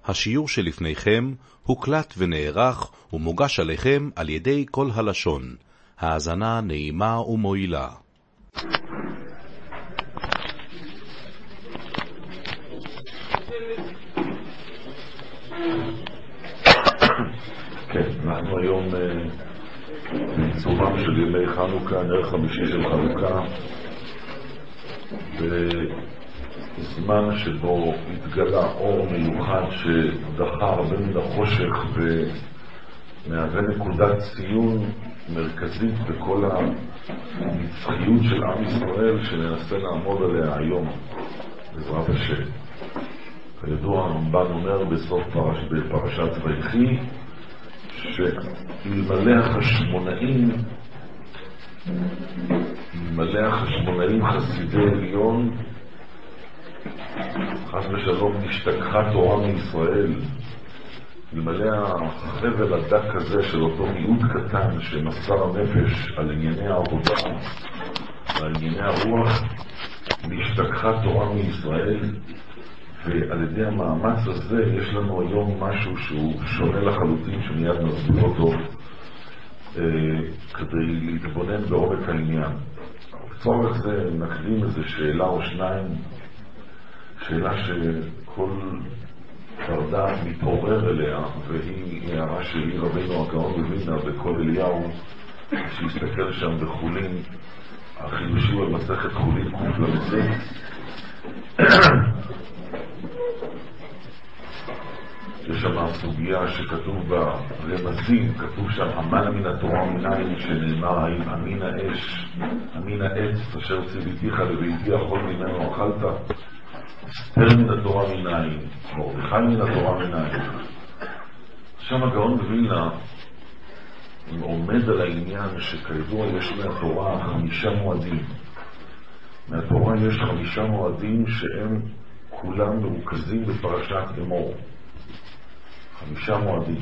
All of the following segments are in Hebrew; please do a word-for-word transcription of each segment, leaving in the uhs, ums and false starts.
השיעור שלפניכם הוקלט ונערך ומוגש עליכם על ידי כל הלשון. האזנה נעימה ומועילה. כן, אנחנו היום בעיצומם של ימי חנוכה, נר חמישי של חנוכה, בזמן שבו התגלה אור מיוחד שדחה הרבה מן החושך ומהווה נקודת ציון מרכזית בכל הנצחיות של עם ישראל שננסה לעמוד עליה היום בעזרת השם. כידוע הרמב"ן אומר בסוף פרש, בפרשת ויחי שאלמלא החשמונאים אלמלא החשמונאים חסידי עליון חס ושלום נשתכחה תורה מישראל, אלמלא החבל הדק הזה של אותו מיעוט קטן שמסר הנפש על ענייני העבודה ועל ענייני הרוח, נשתכחה תורה מישראל. ועל ידי המאמץ הזה יש לנו היום משהו שהוא שונה לחלוטין שמיד נסביר אותו אה, כדי להתבונן בעומק העניין. לצורך זה נקדים איזו שאלה או שניים, שאלה שכל פרדה מתעורר אליה, והיא הערה שלי רבינו הגאון מווילנה בכל אליהו שהסתכל שם בחולין, החידושים על מסכת חולין קוף למצאת. יש שם הסוגיה שכתוב ברמזים, כתוב שם המן מן התורה מנין, שנאמר האם אמין האש, אמין העץ אשר ציוויתיך לביתי אכול ממנו אכלת, אסתר מן התורה מנין, מרדכי מן התורה מנין. שם הגאון מווילנה עומד על העניין שכידוע יש מהתורה חמישה מועדים. מהתורה יש חמישה מועדים שהם כולם מרוכזים בפרשת אמור. חמישה מועדים.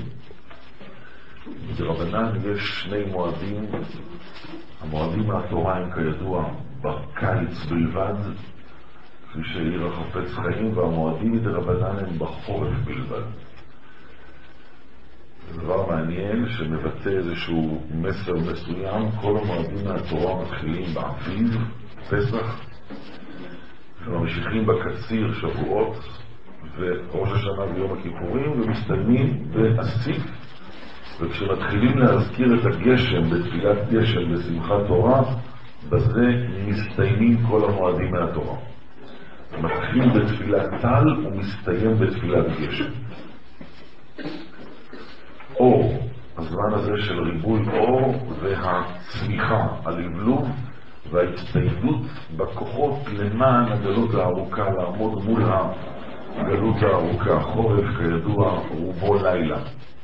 ברבנן יש שני מועדים. המועדים מהתורה הם כידוע בקיץ בלבד, כפי שהעיר החפץ חיים, והמועדים ברבנן הם בחורף בלבד. זה דבר מעניין שמבטא איזשהו מסר מסוים. כל המועדים מהתורה מתחילים באביב, פסח, וממשיכים בקציר, שבועות, וראש השנה ויום הכיפורים, ומסתיימים באסיף. וכשמתחילים להזכיר את הגשם בתפילת גשם בשמחת תורה, בזה מסתיימים כל המועדים מהתורה. מתחיל בתפילת טל ומסתיים בתפילת גשם. אור, הזמן הזה של ריבוי אור והצמיחה, הלבלוב וההצטיידות בכוחות למען הגלות הארוכה, לעמוד מול הגלות הארוכה. חורף כידוע רובו לילה.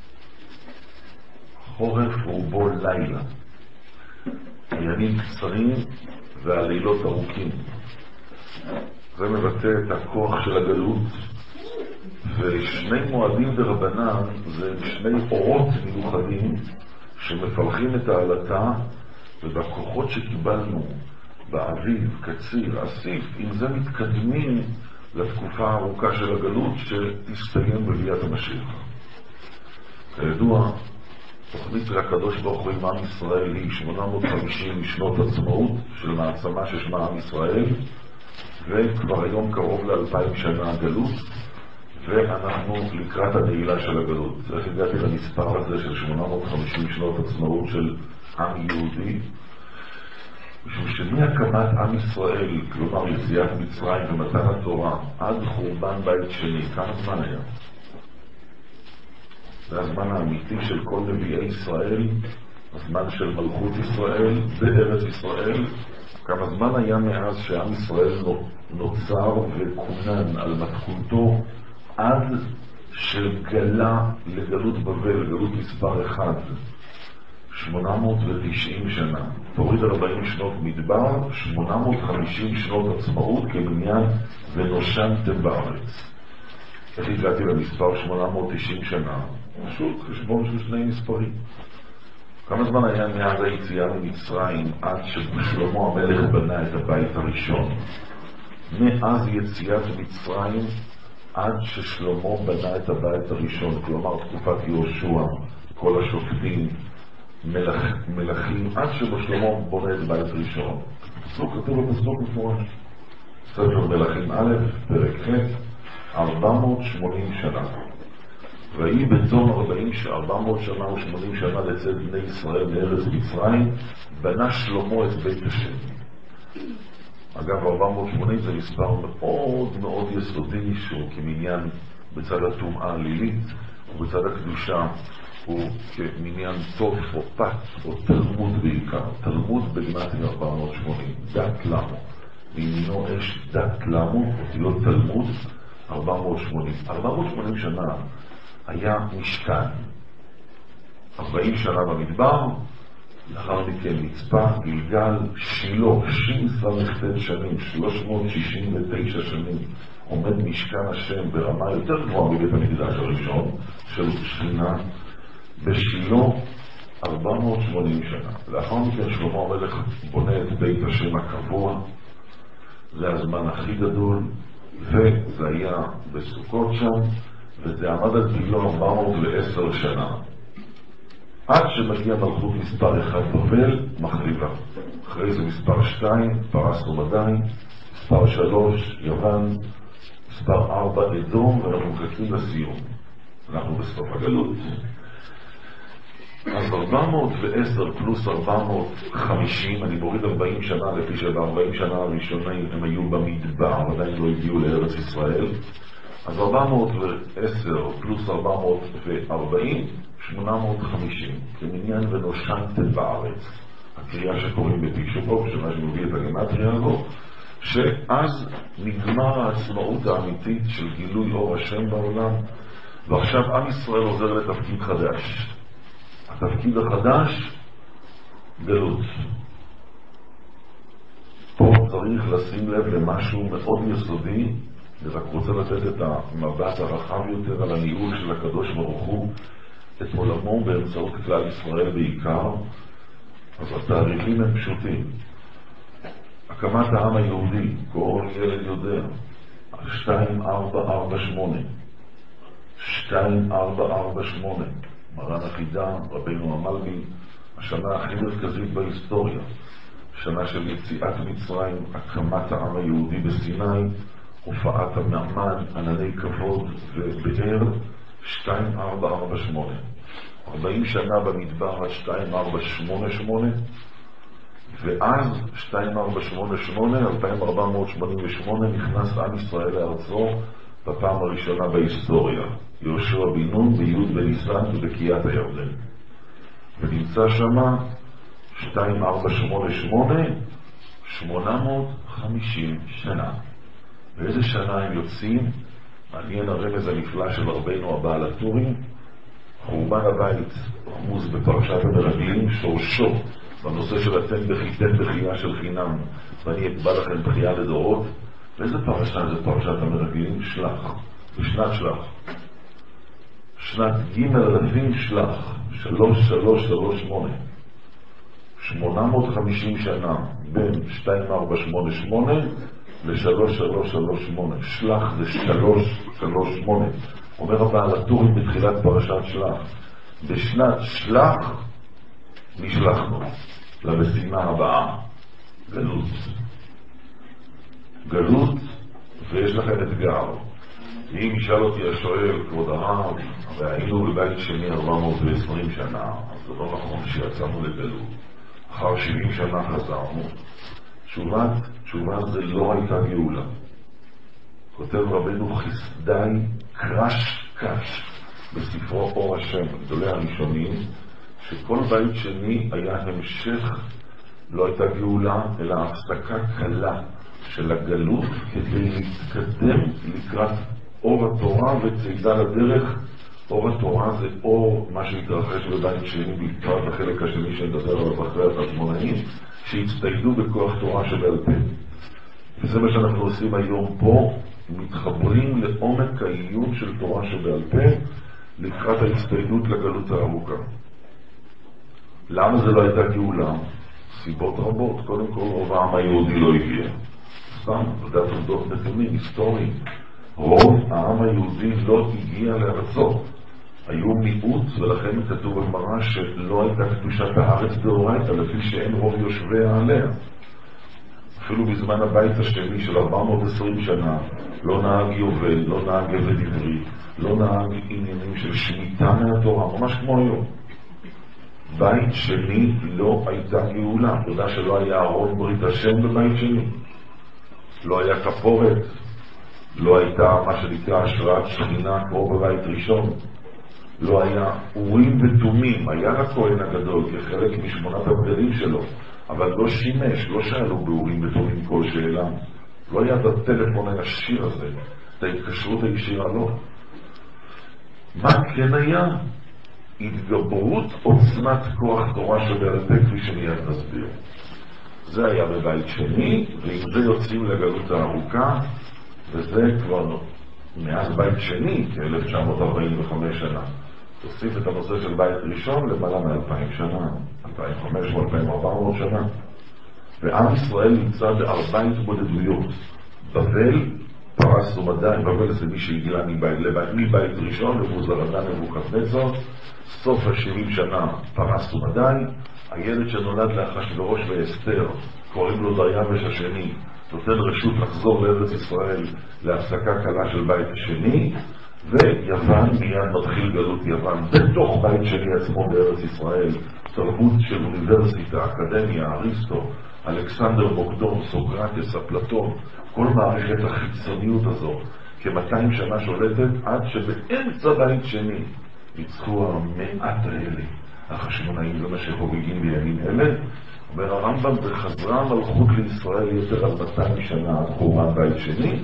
חורף רובו לילה. הימים קצרים והלילות ארוכים. זה מבטא את הכוח של הגלות. ושני מועדים ברבנן זה שני אורות מיוחדים שמפלחים את העלתה, ובכוחות שקיבלנו באביב, קציר, אסיף, עם זה מתקדמים לתקופה הארוכה של הגלות שתסתיים בביאת המשיח. כידוע, תוכנית הקדוש ברוך הוא עם עם ישראל היא שמונה מאות וחמישים שנות עצמאות של מעצמה ששמה עם ישראל, וכבר היום קרוב לאלפיים שנה הגלות, ואנחנו לקראת הנעילה של הגלות. איך הגעתי למספר הזה של שמונה מאות וחמישים שנות עצמאות של עם יהודי? משום שמהקמת עם ישראל, כלומר יציאת מצרים ומתן התורה, עד חורבן בית שני, כמה זמן היה? זה הזמן האמיתי של כל נביאי ישראל, הזמן של מלכות ישראל בארץ ישראל. כמה זמן היה מאז שעם ישראל נוצר וכונן על מתכונתו עד שגלה לגלות בבל, גלות מספר אחד, שמונה מאות ותשעים שנה. תוריד ארבעים שנות מדבר, שמונה מאות וחמישים שנות עצמאות כבניין ונושנתם בארץ. איך הגעתי למספר שמונה מאות ותשעים שנה? פשוט חשבון של שני מספרים. כמה זמן היה מאז היציאה ממצרים עד ששלמה המלך בנה את הבית הראשון? מאז יציאת מצרים עד ששלמה בנה את הבית הראשון, כלומר תקופת יהושע, כל השופטים, מלאכ, מלאכים, עד שבשלמה בונה את בית ראשון. פסוק כתוב בפסוק מפורש. ספר מלאכים א', פרק ח', ארבע מאות ושמונים שנה. ויהי בתום ארבע מאות שנה ושמונים שנה לצאת בני ישראל לארץ מצרים, בנה שלמה את בית השם. אגב, ארבע מאות ושמונים זה מספר מאוד מאוד יסודי, שהוא כמניין בצד הטומאה הלילית, ובצד הקדושה הוא כמניין טוב או פת או תלמוד בעיקר. תלמוד בגימטריה ארבע מאות ושמונים, דת למו. מימינו אש דת למו, אותיות תלמוד, ארבע מאות ושמונים. ארבע מאות ושמונים שנה היה משכן. ארבעים שנה במדבר, לאחר מכן מצפה, גלגל, שילה, שין סמכתן שנים, שלוש מאות שישים ותשע שנים, עומד משכן השם ברמה יותר גבוהה מבית המקדש הראשון של שכינה, בשילה ארבע מאות ושמונים שנה. לאחר מכן שלמה המלך בונה את בית השם הקבוע, זה הזמן הכי גדול, וזה היה בסוכות שם, וזה עמד על גילו ארבע מאות ועשר שנה. עד שמגיע מלכות מספר אחד בבל, מחריבה. אחרי זה מספר שתיים, פרס ומדי, מספר שלוש, יוון, מספר ארבע, אדום, ואנחנו מחכים לסיום. אנחנו בסוף הגלות. אז ארבע מאות ועשר פלוס ארבע מאות וחמישים, אני מוריד ארבעים שנה, לפי שב-ארבעים שנה הראשונים הם היו במדבר, עדיין לא הגיעו לארץ ישראל. אז ארבע מאות ועשר פלוס ארבע מאות וארבעים, שמונה מאות וחמישים, כמניין ונושנתם בארץ. הקריאה שקוראים בפישופוב, שמה שמביא את הגימטריה הזו, שאז נגמר העצמאות האמיתית של גילוי אור השם בעולם, ועכשיו עם ישראל עוזר לתפקיד חדש. התפקיד החדש, גלות. פה צריך לשים לב למשהו מאוד יסודי, ורק רוצה לתת את המבט הרחב יותר על הניהול של הקדוש ברוך הוא, את עולמו באמצעות כלל ישראל בעיקר. אז התאריכים הם פשוטים. הקמת העם היהודי, כל ילד יודע, שתיים ארבע ארבע שמונה, שתיים ארבע ארבע שמונה, מרן החידה, רבינו המלבי, השנה הכי מרכזית בהיסטוריה, שנה של יציאת מצרים, הקמת העם היהודי בסיני, הופעת המאמן, ענני כבוד ובאר, שתיים ארבע ארבע שמונה. ארבעים שנה במדבר עד שתיים ארבע שמונה שמונה, ואז שתיים ארבע שמונה שמונה, אלפיים ארבע מאות שמונים ושמונה, נכנס עם ישראל לארצו בפעם הראשונה בהיסטוריה. יהושע בן נון בי' בניסן ובקיעת הירדן. ונמצא שמה שתיים ארבע שמונה שמונה, שמונה מאות וחמישים שנה. באיזה שנה הם יוצאים? מעניין הרמז הנפלא של רבינו הבעל הטורים. חורבן הבית רמוז בפרשת המרגלים, שורשו בנושא של אתם בכיתם בחייה של חינם ואני אקבע לכם בחייה לדורות. ואיזה פרשה זה פרשת המרגלים? שלח. בשנת שלח, שנת ג' אלפים שלח, שלוש שלוש שלוש שמונה, שמונה מאות וחמישים שנה בין שתיים ארבע שמונה שמונה ל-שלוש שלוש שלוש שמונה. שלח זה שלוש שלוש שמונה. אומר הבעל הטורים בתחילת פרשת שלח, בשנת שלח נשלחנו למשימה הבאה, גלות. גלות, ויש לכם אתגר. אם ישאל אותי השואל, כבוד הרב, והיינו לבית שני ארבע מאות ועשרים שנה, אז זה לא נכון שיצאנו לגלות. אחר שבעים שנה חזרנו. תשובת, תשובה זה לא הייתה גאולה. כותב רבנו חסדאי קרש קש בספרו אור השם, גדולי הראשונים, שכל בית שני היה המשך, לא הייתה גאולה, אלא הפסקה קלה של הגלות כדי להתקדם לקראת אור התורה וצעידה לדרך. אור התורה זה אור מה שהתרחש בבית שני, בפרט החלק השני שנדבר עליו אחרי החשמונאים, שהצטיידו בכוח תורה שבעל פה. וזה מה שאנחנו עושים היום פה, מתחברים לעומק העיון של תורה שבעל פה לקראת ההצטיידות לגלות הארוכה. למה זה לא הייתה גאולה? סיבות רבות. קודם כל, רוב העם היהודי לא הגיע. סתם, לדעת עובדות נתונים, היסטוריים. רוב העם היהודי לא הגיע לארצו. היו מיעוט, ולכן כתוב בגמרא שלא הייתה קדושת הארץ דאורייתא, לפי שאין רוב יושביה עליה. אפילו בזמן הבית השני של ארבע מאות ועשרים שנה, לא נהג יובל, לא נהג עבד עברי, לא נהג עניינים של שמיטה מהתורה, ממש כמו היום. בית שני לא הייתה גאולה. אתה יודע שלא היה ארון ברית השם בבית שני? לא היה כפורת, לא הייתה מה שנקרא השראת שכינה כמו בבית ראשון, לא היה אורים ותומים. היה לכהן הגדול כחלק משמונת הבגדים שלו, אבל לא שימש, לא שאלו באורים ותומים כל שאלה. לא היה את הטלפון הישיר הזה, את ההתקשרות הישירה, לא. מה כן היה? התגברות עוצמת כוח תורה שבעל פה, כפי שמיד נסביר. זה היה בבית שני, ועם זה יוצאים לגלות הארוכה, וזה כבר מאז בית שני, כ-אלף תשע מאות ארבעים וחמש שנה. תוסיף את הנושא של בית ראשון למעלה מ-אלפיים שנה, אלפיים וחמש מאות, אלפיים וארבע מאות שנה. ועם ישראל נמצא בארבע התמודדויות. בבל, פרס ומדי, בבל זה מי שהגיע מבית, מבית ראשון, לבוזרדן נבוכדנצר, סוף ה-שבעים שנה פרס ומדי, הילד שנולד לאחשוורוש ואסתר, קוראים לו דריווש השני, נותן רשות לחזור לארץ ישראל להפסקה קלה של בית השני, ויוון מיד מתחיל גלות יוון בתוך בית שני עצמו בארץ ישראל, תרבות של אוניברסיטה, אקדמיה, אריסטו, אלכסנדר מוקדון, סוקרטס, אפלטון, כל מערכת החיצוניות הזו כ-מאתיים שנה שולטת, עד שבאמצע בית שני ניצחו המעט האלה, החשמונאים, זה מה שחוגגים בימים אלה. אומר הרמב"ם, וחזרה מלכות לישראל יותר על מאתיים שנה עד חורבן בית שני,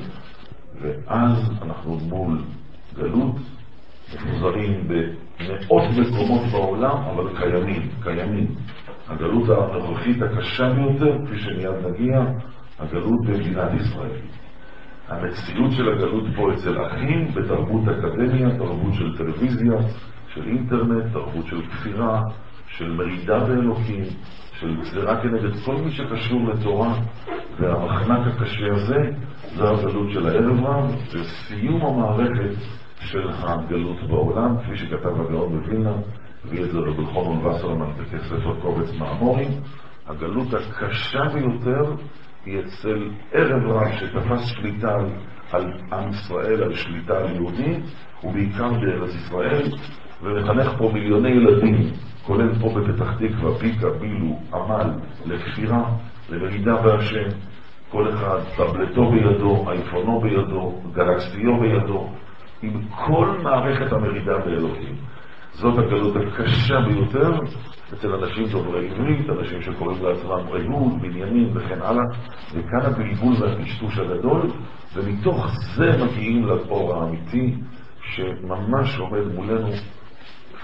ואז אנחנו מול גלות, מפוזרים במאות מקומות בעולם, אבל קיימים, קיימים. הגלות הנוכחית הקשה ביותר, כפי שמיד נגיע, הגלות במדינת ישראל. המציאות של הגלות פה אצל אחים, בתרבות אקדמיה, תרבות של טלוויזיה, של אינטרנט, תרבות של כפירה, של מרידה באלוקים, של גזירה כנגד כל מי שקשור לתורה, והמחנק הקשה הזה, זה הגלות של הערב רב, וסיום המערכת של הגלות בעולם, כפי שכתב הגאון בווילנה, הביא את זה רבי חנון וסרמן בכספר קובץ מאמורים. הגלות הקשה ביותר היא אצל ערב רב שתפס שליטה על עם ישראל, על שליטה על יהודי, ובעיקר בארץ ישראל, ומחנך פה מיליוני ילדים, כולל פה בפתח תקווה, פיקה, בילו, עמל, לכפירה, למרידה בהשם, כל אחד טבלטו בידו, אייפונו בידו, גלקסיו בידו, עם כל מערכת המרידה באלוקים. זאת הגלות הקשה ביותר אצל אנשים דוברי עברית, אנשים שקוראים לעצמם רהוד, בנימין וכן הלאה, וכאן הבלבול והטשטוש הגדול, ומתוך זה מגיעים לאור האמיתי שממש עומד מולנו, כפי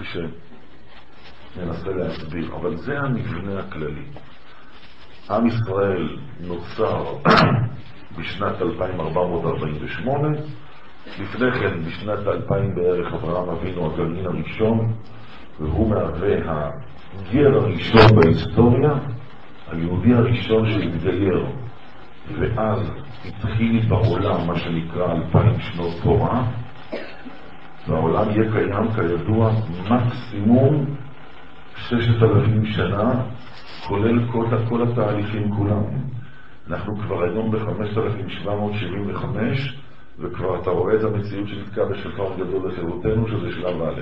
שננסה להסביר. אבל זה המבנה הכללי. עם ישראל נוצר בשנת אלפיים ארבע מאות ארבעים ושמונה, לפני כן בשנת אלפיים בערך אברהם אבינו הגרעין הראשון, והוא מהווה הגר הראשון בהיסטוריה, היהודי הראשון שהתגייר, ואז התחיל בעולם מה שנקרא אלפיים שנות תורה, והעולם יהיה קיים כידוע מקסימום ששת אלפים שנה, כולל כל, כל התהליכים כולם. אנחנו כבר היום ב-חמשת אלפים שבע מאות שבעים וחמש, וכבר אתה רואה את המציאות שנתקע בשופר גדול לחירותנו, שזה שלב א',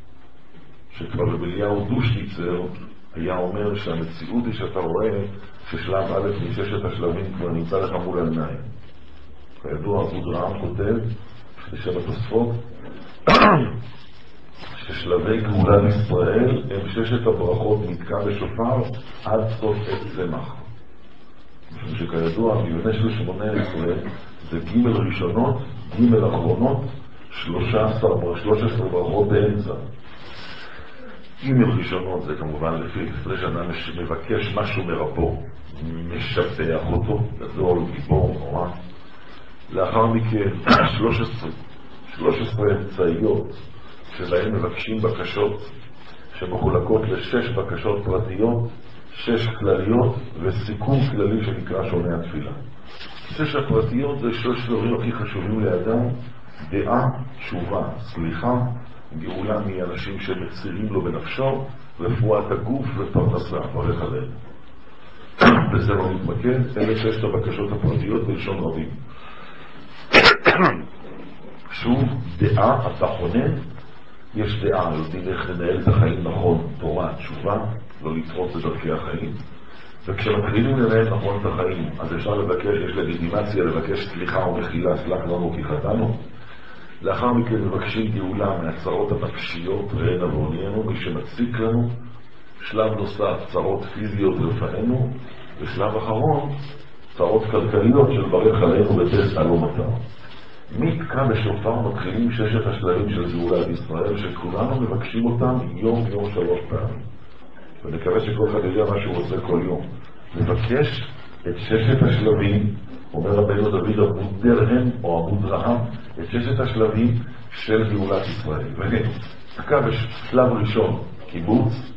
שכבר רבליהו דושניצר היה אומר שהמציאות היא שאתה רואה ששלב א' מששת השלבים כבר נמצא לך מול העיניים. כידוע, אבודרעם כותב בשם התוספות ששלבי גאולת ישראל הם ששת הברכות נתקע בשופר עד סוף עת צמח. משום שכידוע המבנה של שמונה עשרה זה ג' ראשונות, ג' אחרונות, שלוש עשרה ברכות באמצע. ג' ראשונות זה כמובן לפי לפני שנה מבקש משהו מרפו, משפח אותו, גדול, גיבור, נורא. לאחר מכן שלוש עשרה, שלוש עשרה אמצעיות שבהם מבקשים בקשות שמחולקות לשש בקשות פרטיות, שש כלליות וסיכום כללי שנקרא שונה התפילה. שש הפרטיות זה שלוש דברים הכי חשובים לאדם, דעה, תשובה, סליחה, גאולה מאנשים שמצירים לו בנפשו, רפואת הגוף ופרנסה, ברך עליהם. וזה לא מתמקד, אלה ששת הבקשות הפרטיות בלשון רבים. שוב, דעה, אתה חונן, יש דעה, יודעים איך לנהל את החיים נכון, תורה, תשובה, לא לתרוץ את דרכי החיים. וכשמתחילים לנהל נכון את החיים, אז אפשר לבקש, יש לגיטימציה לבקש סליחה או מחילה, סלח לנו כי חטאנו. לאחר מכן מבקשים גאולה מהצרות הנפשיות והנה ועוניינו, מי שמציק לנו. שלב נוסף, צרות פיזיות רפאנו, ושלב אחרון, צרות כלכליות של ברך עלינו ותסע לא מטר. מתקע בשופר מתחילים ששת השלבים של גאולת ישראל, שכולנו מבקשים אותם יום יום שלוש פעמים. ונקווה שכל אחד יודע מה שהוא עושה כל יום. מבקש את ששת השלבים, אומר רבינו דוד אבו דרהם או אבו דרהם, את ששת השלבים של גאולת ישראל. ונתקע בשלב ראשון, קיבוץ,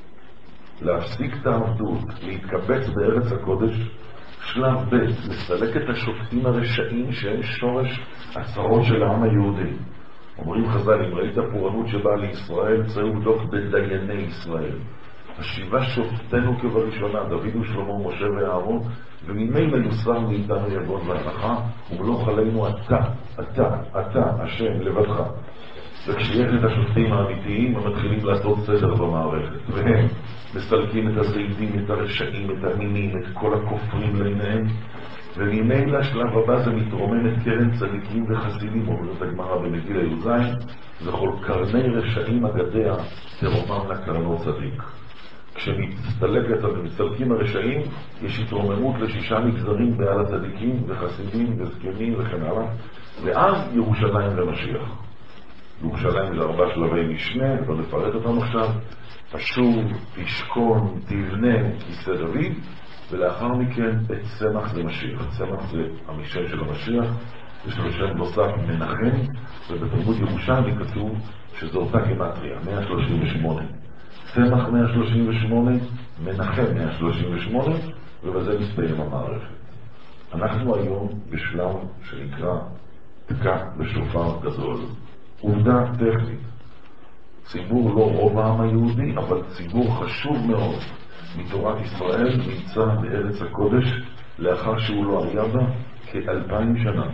להפסיק את העבדות, להתקבץ בארץ הקודש. שלב ב', לסלק את השופטים הרשעים שהם שורש הצרות של העם היהודי. אומרים חז"ל, אם ראית פורענות שבאה לישראל, צאו דוק בדייני ישראל. השיבה שופטנו כבראשונה, דוד ושלמה, משה ואהרון, וממילא יוסר מאיתנו יגון והנחה, ומלוך עלינו אתה, אתה, אתה, השם, לבדך. וכשיש את השופטים האמיתיים, הם מתחילים לעשות סדר במערכת, והם מסלקים את הזידים, את הרשעים, את המינים, את כל הכופרים לעיניהם, וממילא השלב הבא זה מתרוממת קרן צדיקים וחסידים, אומרת הגמרא במגילה י"ז, וכל קרני רשעים אגדיה תרומם לקרנו צדיק. כשמסתלקת ומסתלקים הרשעים, יש התרוממות לשישה מגזרים בעל הצדיקים וחסידים וזקנים וכן הלאה, ואז ירושלים למשיח. ירושלים זה ארבע שלבי משנה, לא נפרט אותם עכשיו, תשוב, תשכון, תבנה, כיסא דוד, ולאחר מכן את צמח זה משיח. צמח זה המשם של המשיח, יש לו שם נוסף מנחם, ובתלמוד ירושלמי כתוב שזו אותה גימטריה, מאה שלושים ושמונה. צמח מאה שלושים ושמונה, מנחם מאה שלושים ושמונה, ובזה מסתיים המערכת. אנחנו היום בשלב שנקרא תקע בשופר גדול. עובדה טכנית. ציבור לא רוב העם היהודי, אבל ציבור חשוב מאוד מתורת ישראל נמצא בארץ הקודש לאחר שהוא לא היה בה כאלפיים שנה.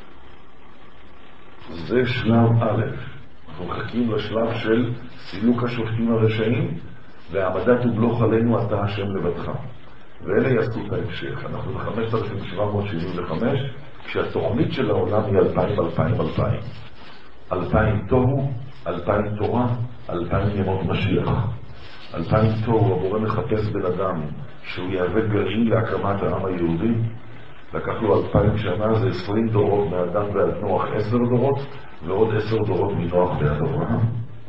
זה שלב א'. אנחנו מחכים לשלב של סילוק השופטים הרשעים והעמדת ובלוך עלינו אתה השם לבדך. ואלה יעשו את ההמשך. אנחנו ב-חמשת אלפים שבע מאות שבעים וחמש, כשהתוכנית של העולם היא אלפיים, אלפיים, אלפיים. אלפיים תוהו, אלפיים תורה, אלפיים ימות משיח. אלפיים תוהו, הבורא מחפש בן אדם שהוא יהווה גרעין להקמת העם היהודי. לקח לו אלפיים שנה, זה עשרים דורות מאדם ועד נוח, עשר דורות, ועוד עשר דורות מנוח ועד אברהם.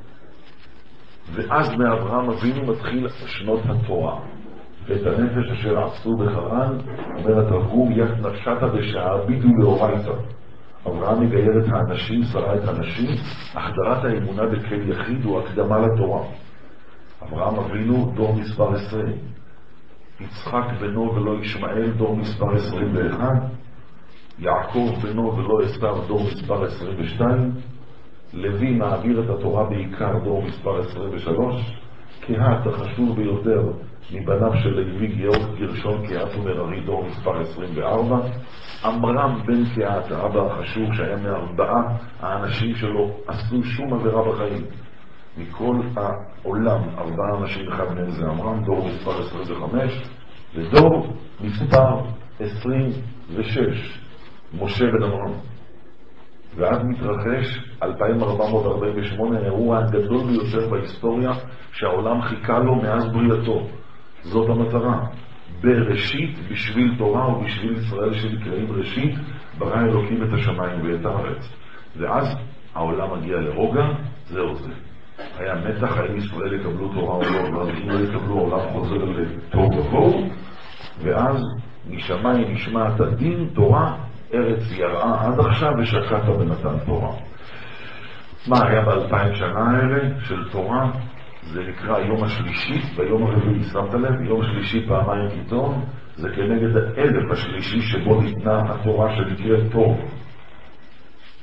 ואז מאברהם אבינו מתחיל שנות התורה. ואת הנפש אשר עשו בחרן, אומר התרגום, ית נפשת בשעבידו לאורייתא. אברהם מגייר את האנשים, שרה את האנשים, החדרת האמונה בכל יחיד הוא הקדמה לתורה. אברהם אבינו דור מספר עשרים. יצחק בנו ולא ישמעאל דור מספר עשרים ואחת. יעקב בנו ולא עשיו דור מספר עשרים ושתיים. לוי מעביר את התורה בעיקר דור מספר עשרים ושלוש. קהת החשוב ביותר מבניו של לוי גאורג גרשון קהת ומררי דור מספר עשרים וארבע. עמרם בן קהת, האבא החשוב שהיה מארבעה האנשים שלו עשו שום עבירה בחיים. מכל העולם ארבעה אנשים אחד מהם זה עמרם, דור מספר עשרים וחמש, ודור מספר עשרים ושש, משה בן עמרם. ואז מתרחש אלפיים ארבע מאות ארבעים ושמונה, האירוע הגדול ביותר בהיסטוריה שהעולם חיכה לו מאז בריאתו. זאת המטרה. בראשית, בשביל תורה ובשביל ישראל שנקראים ראשית, ברא אלוקים את השמיים ואת הארץ. ואז העולם מגיע לרוגע, זהו זה. היה מתח, האם ישראל יקבלו תורה או לא, ואז אם לא יקבלו, העולם חוזר לתור ובואו, ואז משמיים נשמעת הדין, תורה, ארץ יראה עד עכשיו ושקעת בנתן תורה. מה היה באלפיים שנה האלה של תורה? זה נקרא יום השלישי, ביום הרביעי, שמת לב, יום השלישי פעמיים קיטון, זה כנגד האלף השלישי שבו ניתנה התורה שנקראת תור.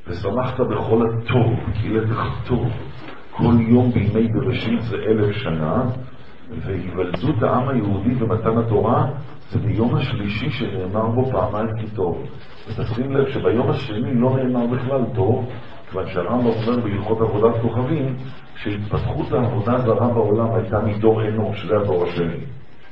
ושמחת בכל הטוב, כי לך טוב. כל יום בימי בראשית זה אלף שנה, והיוולדות העם היהודי במתן התורה זה ביום השלישי שנאמר בו פעמיים כי טוב. ותשים לב שביום השני לא נאמר בכלל טוב, כיוון שהרמב"ם אומר בהלכות עבודת כוכבים שהתפתחות העבודה הזרה בעולם הייתה מדור אנוש, זה הדור השני.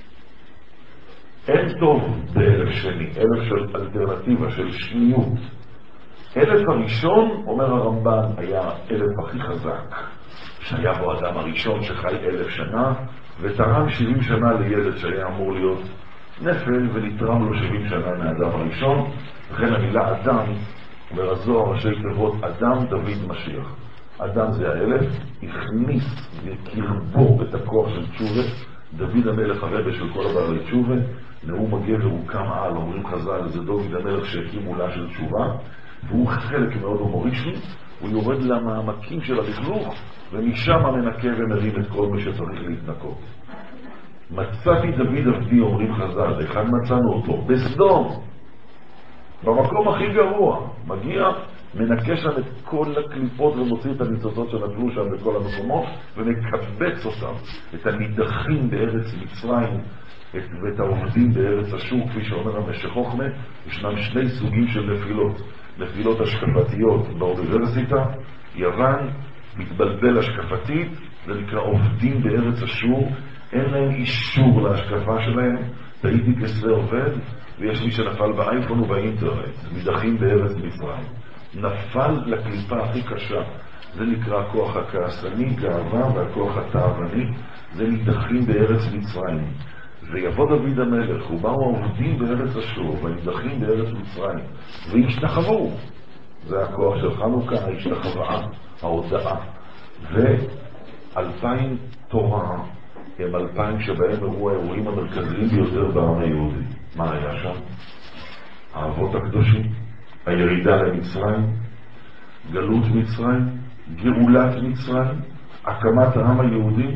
אין טוב באלף שני, אלף של אלטרנטיבה, של שניות. אלף הראשון, אומר הרמב"ן, היה אלף הכי חזק, שהיה בו אדם הראשון שחי אלף שנה ותרם שבעים שנה לילד שהיה אמור להיות נפל, ונתרם לו שבעים שנה מהאדם הראשון. לכן המילה אדם, אומר הזוהר, ראשי תיבות אדם דוד משיח. אדם זה האלף, הכניס וקרבו את הכוח של תשובה. דוד המלך הרבה של כל הבעלי תשובה, נאום הגבר הוא קם על, אומרים חז"ל, זה דוד המלך שהקים מולה של תשובה, והוא חלק מאוד הומוריסטי. הוא יורד למעמקים של הלכלוך ומשם מנקה ומרים את כל מי שצריך להתנקות. מצאתי דוד עבדי, אומרים חז"ל, אחד מצאנו אותו בסדום, במקום הכי גרוע, מגיע, מנקה שם את כל הקליפות ומוציא את הניצוצות שנפלו שם בכל המקומות ומקבץ אותם, את הנידחים בארץ מצרים את, ואת העובדים בארץ אשור. כפי שאומר המשך חוכמה, ישנם שני סוגים של נפילות, נפילות השקפתיות באוניברסיטה, יוון, מתבלבל השקפתית, זה נקרא עובדים בארץ אשור, אין להם אישור להשקפה שלהם, תהיתי כסא עובד, ויש מי שנפל באייפון ובאינטרנט, נידחים בארץ מצרים. נפל לקליפה הכי קשה, זה נקרא הכוח הכעסני, גאווה, והכוח התאווני, זה נידחים בארץ מצרים. ויבוא דוד המלך, ובאו העובדים בארץ אשור, והנידחים בארץ מצרים, והשתחוו. זה הכוח של חנוכה, ההשתחוואה, ההודעה. ואלפיים תורה הם אלפיים שבהם אירעו האירועים המרכזיים ביותר בעם היהודי. מה היה שם? האבות הקדושים, הירידה למצרים, גלות מצרים, גאולת מצרים, הקמת העם היהודי,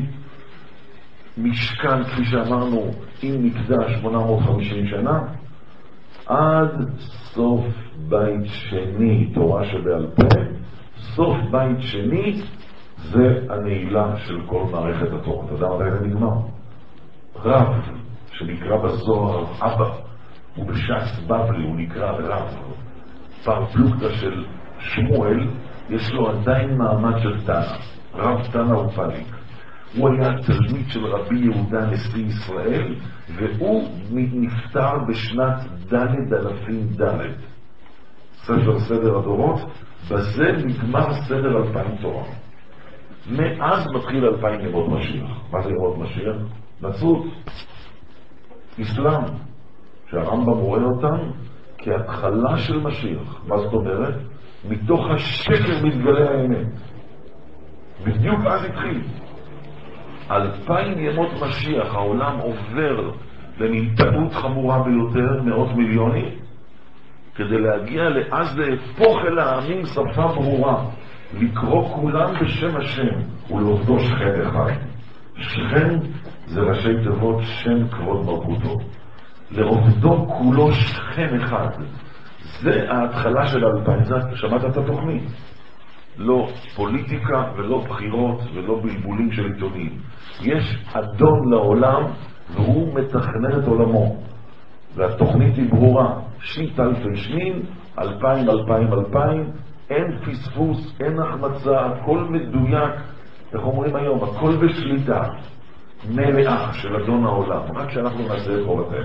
משכן, כפי שאמרנו, עם מקדש שמונה מאות וחמישים שנה, עד סוף בית שני, תורה שבעל פה. סוף בית שני זה הנעילה של כל מערכת התורה. אתה יודע מתי זה נגמר? רב, שנקרא בזוהר אבא, ובש"ס בבלי הוא נקרא רב, בר פלוגתא של שמואל, יש לו עדיין מעמד של תנא, רב תנא ופליק. הוא היה תלמיד של רבי יהודה נשיא ישראל, והוא נפטר בשנת ד' אלפים ד'. ספר סדר הדורות, בזה נגמר סדר אלפיים תורה. מאז מתחיל אלפיים ימות משיח. מה זה ימות משיח? נצרות, אסלאם, שהרמב"ם רואה אותם כהתחלה של משיח. מה זאת אומרת? מתוך השקר מתגלה האמת. בדיוק אז התחיל. אלפיים ימות משיח, העולם עובר לנטעות חמורה ביותר, מאות מיליונים, כדי להגיע לאז להפוך אל העמים שפה ברורה, לקרוא כולם בשם השם ולעובדו שכן אחד. שכן זה ראשי תיבות שם כבוד מלכותו. לעובדו כולו שכן אחד. זה ההתחלה של אלפיים. שמעת את התוכנית? לא פוליטיקה ולא בחירות ולא בלבולים של עיתונים. יש אדון לעולם והוא מתכנן את עולמו. והתוכנית היא ברורה. שית אלפי שנין, אלפיים, אלפיים, אלפיים, אין פספוס, אין החמצה, הכל מדויק. איך אומרים היום? הכל בשליטה מלאה של אדון העולם. רק שאנחנו נעשה את חובתנו.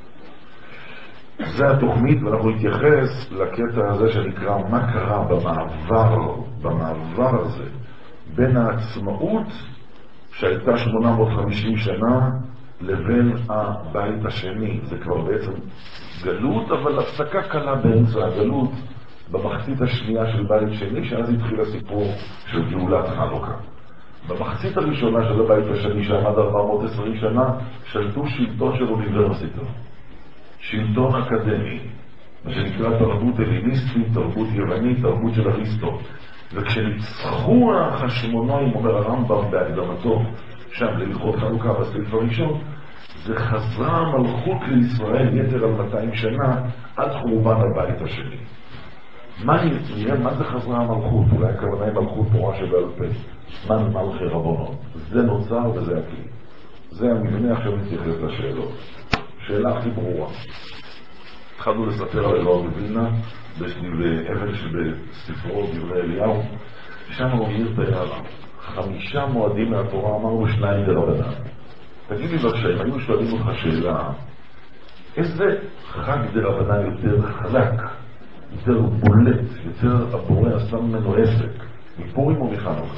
זה התוכנית, ואנחנו נתייחס לקטע הזה שנקרא מה קרה במעבר, במעבר הזה, בין העצמאות שהייתה שמונה מאות וחמישים שנה לבין הבית השני. זה כבר בעצם גלות, אבל הפסקה קלה באמצע הגלות, במחצית השנייה של בית שני, שאז התחיל הסיפור של גאולת חנוכה. במחצית הראשונה של הבית השני, שעמד ארבע מאות ועשרים שנה, שלטו שלטון של אוניברסיטה. שלטון אקדמי, מה שנקרא תרבות הליניסטית, תרבות יוונית, תרבות של אריסטו. וכשניצחו החשמונאים, אומר הרמב"ם בהקדמתו, שם להלכות חנוכה בסעיף הראשון, זה חזרה מלכות לישראל יתר על מאתיים שנה עד חורבן הבית השני. מה יהיה, מה זה חזרה המלכות? אולי הכוונה היא מלכות תורה שבעל פה. מן מלכי רבונות. זה נוצר וזה הכלי. זה המבנה. עכשיו נתייחס לשאלות. שאלה הכי ברורה. התחלנו לספר על אלוהים בווילנה, באבן שבספרו דברי אליהו, שם הוא אומר את הערה. חמישה מועדים מהתורה אמרנו שניים דרבנן. תגיד לי בבקשה, אם היינו שואלים אותך שאלה, איזה חג דרבנן יותר חלק, יותר בולט, יותר הבורא עשה ממנו עסק, מפורים או מחנוכה?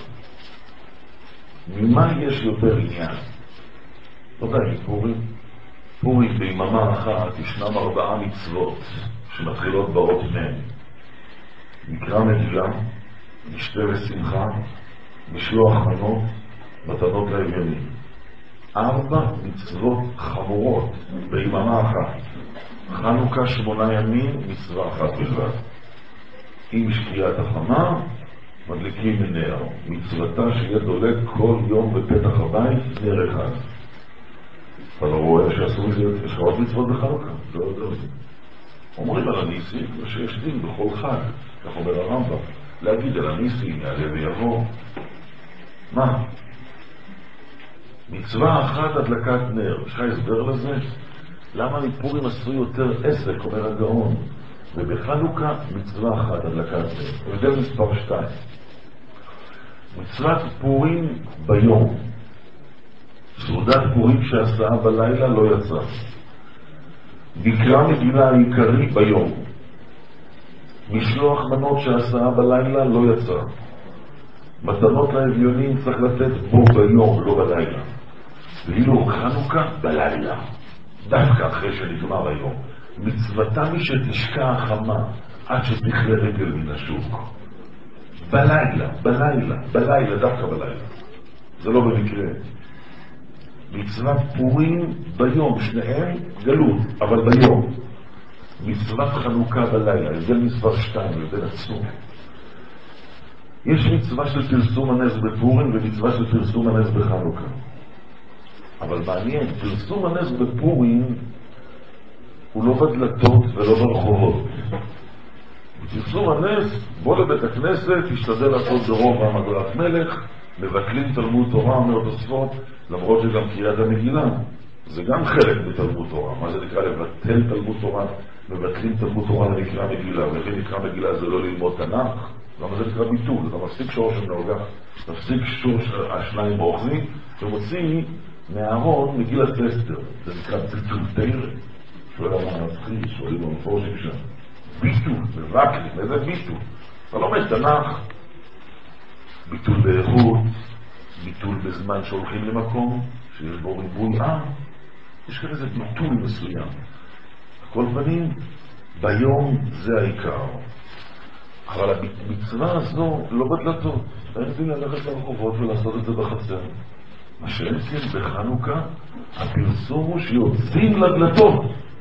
ממה יש יותר עניין? לא יודע, מפורים? פורים ביממה אחת ישנם ארבעה מצוות שמתחילות באות מהם. מקרא מגילה, משתה ושמחה, משלוח מנות, מתנות לאביונים. ארבע מצוות חמורות ביממה אחת. חנוכה שמונה ימים, מצווה אחת בלבד. עם שקיעת החמה, מדליקים נר. מצוותה שיהיה דולק כל יום בפתח הבית, נר אחד. אתה לא רואה שעשו מזה, יש לך עוד מצוות בחנוכה? לא יודע. אומרים על הניסים, שיש דין בכל חג, כך אומר הרמב"ם, להגיד על הניסים, יעלה ויבוא. מה? מצווה אחת הדלקת נר. יש לך הסבר לזה? למה מפורים עשו יותר עסק, אומר הגאון, ובחנוכה מצווה אחת הדלקת נר. הבדל מספר שתיים. מצוות פורים ביום. סעודת פורים שעשה בלילה לא יצא. מקרא מגילה העיקרי ביום. משלוח מנות שעשה בלילה לא יצא. מתנות לאביונים צריך לתת בו ביום, לא בלילה. ואילו חנוכה בלילה, דווקא אחרי שנגמר היום. מצוותה מי שתשקע החמה עד שתכלה רגל מן השוק. בלילה, בלילה, בלילה, דווקא בלילה. זה לא במקרה. מצוות פורים ביום, שניהם גלות, אבל ביום. מצוות חנוכה בלילה, הבדל מספר שתיים, הבדל עצום. יש מצווה של פרסום הנס בפורים ומצווה של פרסום הנס בחנוכה. אבל מעניין, פרסום הנס בפורים הוא לא בדלתות ולא ברחובות. פרסום הנס, בוא לבית הכנסת, תשתדל לעשות ברוב המגלת מלך, מבטלים תלמוד תורה, אומר תוספות, למרות שגם קריאת המגילה, זה גם חלק בתלמוד תורה. מה זה נקרא לבטל תלמוד תורה? מבטלים תלמוד תורה לנקרא מגילה, ולכן נקרא מגילה זה לא ללמוד תנ"ך. למה זה נקרא ביטול? אתה מפסיק שורש המנהוגה, מפסיק שורש השניים אוחזים, ומוציא מהארון מגילת אסתר. זה נקרא ביטול תרא. שואל למה מצחיק, שואלים במפורשים שם. ביטול, מבקלים, איזה ביטול? אתה לא מת תנ"ך. ביטול באיכות, ביטול בזמן שהולכים למקום, שיש בו ריבוי עם. יש כאן איזה ביטול מסוים. כל פנים, ביום זה העיקר. אבל המצווה הזו לא בדלתות. אין דין ללכת לרחובות ולעשות את זה בחצר. מה שאין כן בחנוכה, הפרסום הוא שיוצאים לדלתות.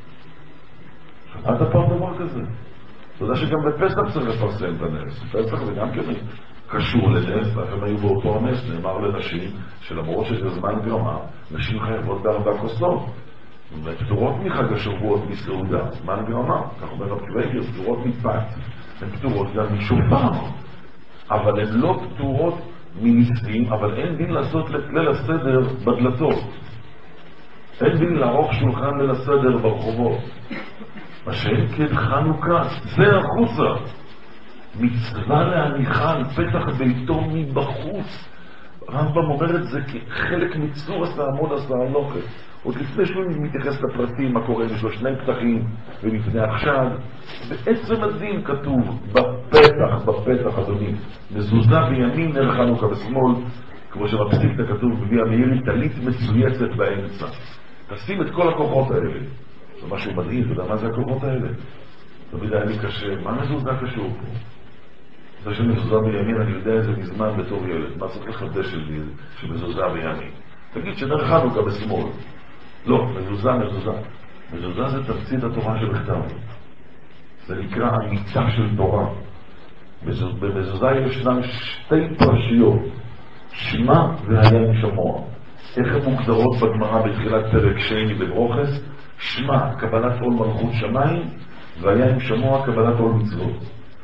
שמעת פעם דבר כזה? אתה יודע שגם בפסח צריך לפרסם את הנס. פסח זה גם כן קשור לנס, הם היו באותו הנס, נאמר לנשים, שלמרות שזה זמן גרמה, נשים חייבות בארבע כוסות. פטורות מחג השבועות מסעודה, זמן גרמה, כך אומר רב קוויגר, פטורות מפת. הן פטורות גם משופר, אבל הן לא פטורות מניסים, אבל אין דין לעשות ליל הסדר בדלתות. אין דין לערוך שולחן ליל הסדר ברחובות. מה שאין כן חנוכה, זה החוצה. מצווה להניחה על פתח ביתו מבחוץ. הרמב"ם אומר את זה כחלק מצור עשה עמוד עשה הלוכת. עוד לפני שהוא מתייחס לפרטים, מה קורה, יש לו שני פתחים ומפני החשד. בעצם הדין כתוב בפתח, בפתח אדוני, מזוזה בימין נר חנוכה בשמאל, כמו שמפסיק את הכתוב בבי המאירי, טלית מצויצת באמצע. תשים את כל הכוחות האלה. זה משהו מדהים, אתה יודע מה זה הכוחות האלה? תמיד היה לי קשה, מה מזוזה קשור פה? זה שמזוזה בימין, אני יודע איזה מזמן בתור ילד, מה צריך לחדש שלי שמזוזה בימין? תגיד שנר חנוכה בשמאל. לא, מזוזה, מזוזה. מזוזה זה תמצית התורה שבכתב. זה נקרא אמיתה של תורה. במזוזה ישנן שתי פרשיות, שמה והיה עם שמוע. איך הן מוגדרות בגמרא בתחילת פרק שני בברוכס? שמה, קבלת עול מלכות שמיים, והיה עם שמוע, קבלת עול מצוות.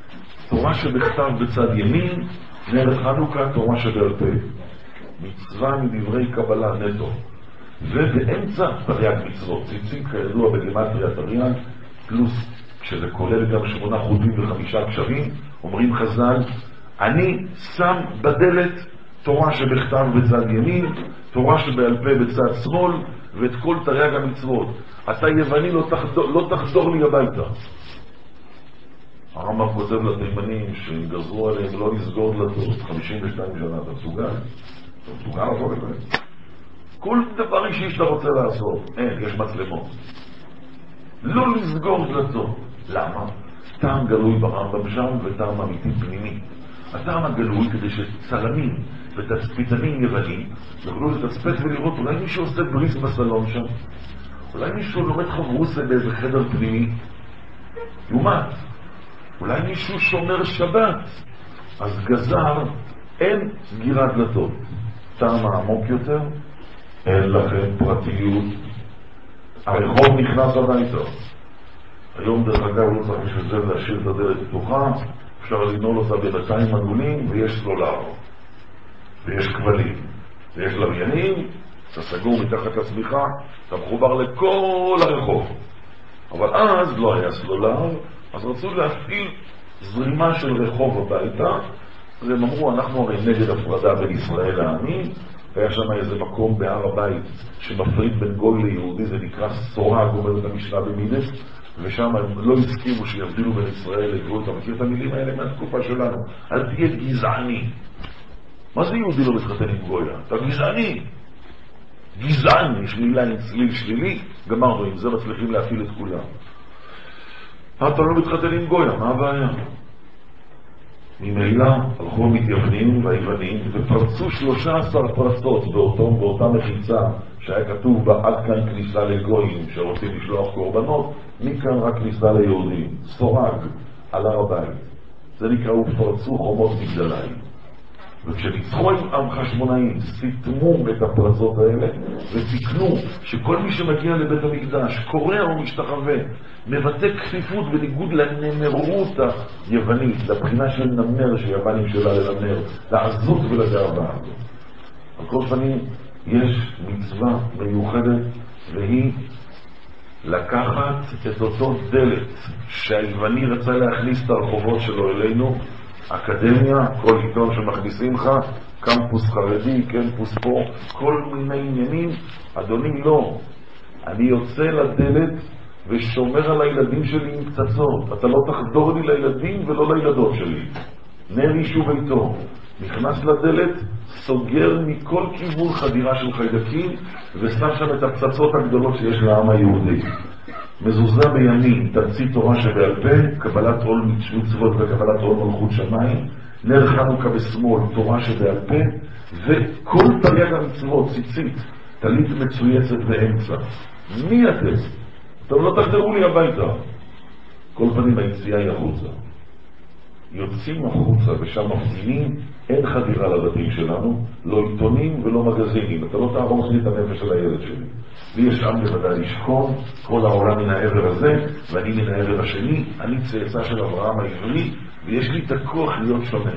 תורה שבכתב בצד ימין, נר חנוכה, תורה שבעל פה. מצווה מדברי קבלה נטו. ובאמצע תרי"ג מצוות, ציצים כידוע בגימטריה תרי"ג, פלוס כשזה כולל גם שמונה חוטים וחמישה קשרים, אומרים חז"ל, אני שם בדלת תורה שבכתב בצד ימין, תורה שבעל פה בצד שמאל, ואת כל תרי"ג המצוות. אתה יווני, לא תחדור, לא תחדור לי הביתה. הרמב"ם כותב לתימנים שגזרו עליהם לא לסגור דלתות חמישים ושתיים שנה. אתה מסוגל? אתה מסוגל לעשות את זה? כל דבר אישי שאתה רוצה לעשות, אין, יש מצלמות. לא לסגור דלתות. למה? טעם גלוי ברמב"ם שם וטעם אמיתי פנימי. הטעם הגלוי כדי שצלמים ותצפיתנים יוונים יוכלו לתצפת ולראות אולי מישהו עושה בריס בסלון שם, אולי מישהו לומד חברוסה באיזה חדר פנימי, לעומת אולי מישהו שומר שבת, אז גזר, אין סגירת דלתות. טעם העמוק יותר, אין לכם פרטיות, הרחוב נכנס הביתה. היום דרך אגב לא צריך בשביל זה להשאיר את הדלת פתוחה, אפשר לנעול אותה בינתיים עגולים, ויש סלולר, ויש כבלים, ויש לוויינים, אתה סגור מתחת לצמיחה, אתה מחובר לכל הרחוב. אבל אז לא היה סלולר, אז רצו להפעיל זרימה של רחוב הביתה, אז הם אמרו, אנחנו הרי נגד הפרדה בין ישראל לעמים, והיה שם איזה מקום בהר הבית שמפריד בין גוי ליהודי, זה נקרא סורג, אומרת המשנה במינס, ושם הם לא הסכימו שיבדילו בין ישראל לגבול. אתה מכיר את המילים האלה מהתקופה שלנו? אל תהיה גזעני. מה זה יהודי לא מתחתן עם גויה? אתה גזעני. גזען, יש מילה עם צליל שלילי, גמרנו עם זה, מצליחים להפעיל את כולם. אתה לא מתחתן עם גויה, מה הבעיה? ממילא הלכו המתייוונים והיוונים ופרצו שלושה עשר פרצות באותו, באותה מחיצה שהיה כתוב בה עד כאן כניסה לגויים שרוצים לשלוח קורבנות, מכאן רק כניסה ליהודים, סורג על הר הבית. זה נקרא ופרצו חומות מגדליים. וכשניצחו עם חשמונאים סיתמו את הפרצות האלה ותקנו שכל מי שמגיע לבית המקדש קורא או משתחווה מבטא כפיפות בניגוד לנמרות היוונית, לבחינה של נמר שיוונים שלה לנמר, לעזות ולגאווה. על כל פנים יש מצווה מיוחדת, והיא לקחת את אותו דלת שהיווני רצה להכניס את הרחובות שלו אלינו, אקדמיה, כל עיתון שמכניסים לך, קמפוס חרדי, קמפוס פה, כל מיני עניינים. אדוני לא, אני יוצא לדלת ושומר על הילדים שלי עם פצצות, אתה לא תחדור לי לילדים ולא לילדות שלי. נר אישו ביתו, נכנס לדלת, סוגר מכל כיוון חדירה של חיידקים ושם שם את הפצצות הגדולות שיש לעם היהודי. מזוזה בימין, תמציא תורה שבעל פה, קבלת עול מצוות וקבלת עול מלכות שמיים, נר חנוכה בשמאל, תורה שבעל פה, וכל תרי"ג המצוות, ציצית, טלית מצויצת באמצע. מי אתם? אתם לא תחדרו לי הביתה. כל פנים היציאה היא החוצה. יוצאים החוצה ושם מפגינים, אין חדירה לבתים שלנו, לא עיתונים ולא מגזינים. אתה לא תהרוס לי את הנפש של הילד שלי. לי יש עם לבדה לשכון, כל העולם מן העבר הזה, ואני מן העבר השני, אני צאצא של אברהם העברי, ויש לי את הכוח להיות שונה.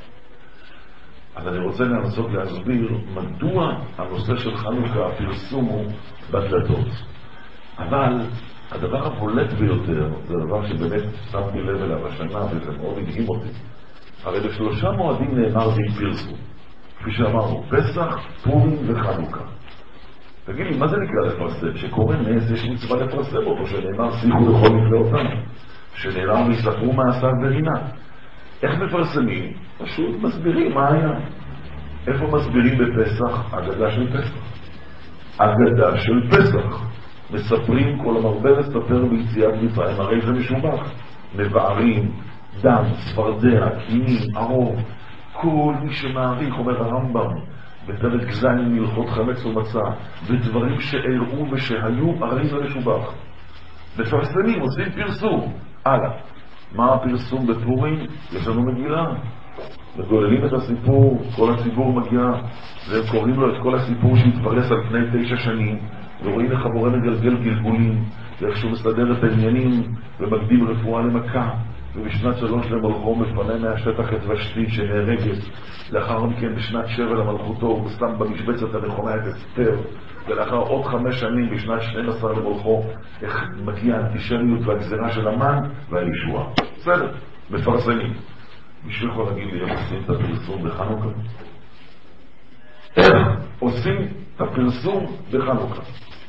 אז אני רוצה לנסות להסביר מדוע הנושא של חנוכה, הפרסום הוא בדלתות. אבל הדבר הבולט ביותר, זה דבר שבאמת שמתי לב אליו השנה, וזה מאוד הדהים אותי. הרי בשלושה מועדים נאמר דין פרסום. כפי שאמרנו, פסח, פורים וחנוכה. תגיד לי, מה זה נקרא לפרסם? שקורא נס, יש מצווה לפרסם אותו, שנאמר שיחו לכל נפלאותם, שנאמר ויספרו מעשיו ברינה. איך מפרסמים? פשוט מסבירים מה היה. איפה מסבירים בפסח? אגדה של פסח. אגדה של פסח. מספרים כל המרבה לספר ביציאת מצרים, הרי זה משובח. מבערים, דם, צפרדע, קינים, ערוב, כל מי שמעריך, אומר הרמב"ם, בפרק זין מלכות חמץ ומצה, ודברים שאירעו ושהיו, הרי זה משובח. מפרסמים, עושים פרסום. הלאה. מה הפרסום בפורים? יש לנו מגילה. מגוללים את הסיפור, כל הציבור מגיע, והם קוראים לו את כל הסיפור שהתפרס על פני תשע שנים, ורואים איך הבורא מגלגל גלגולים, ואיך שהוא מסדר את העניינים, ומקדים רפואה למכה, ובשנת שלוש למלכו מפנה מהשטח את ושתי שנהרגת. לאחר מכן בשנת שבע למלכותו הוא שם במשבצת הנכונה את אסתר, ולאחר עוד חמש שנים בשנת שנים עשר למלכו מגיעה האנטישמיות והגזרה של המן והישועה. בסדר, מפרסמים. מישהו יכול להגיד לי איך עושים את הפרסום בחנוכה? איך עושים את הפרסום בחנוכה?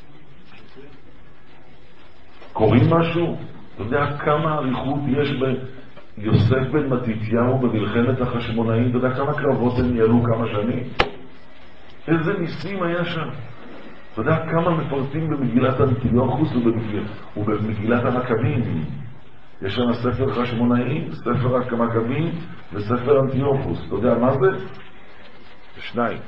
קוראים משהו? אתה יודע כמה עריכות יש ביוסף בן מתתיהו במלחמת החשמונאים? אתה יודע כמה קרבות הם ניהלו כמה שנים? איזה ניסים היה שם? אתה יודע כמה מפרטים במגילת אנטיוכוס ובמגילת המכבים? יש שם ספר חשמונאים, ספר המכבים וספר אנטיוכוס. אתה יודע מה זה? שניים.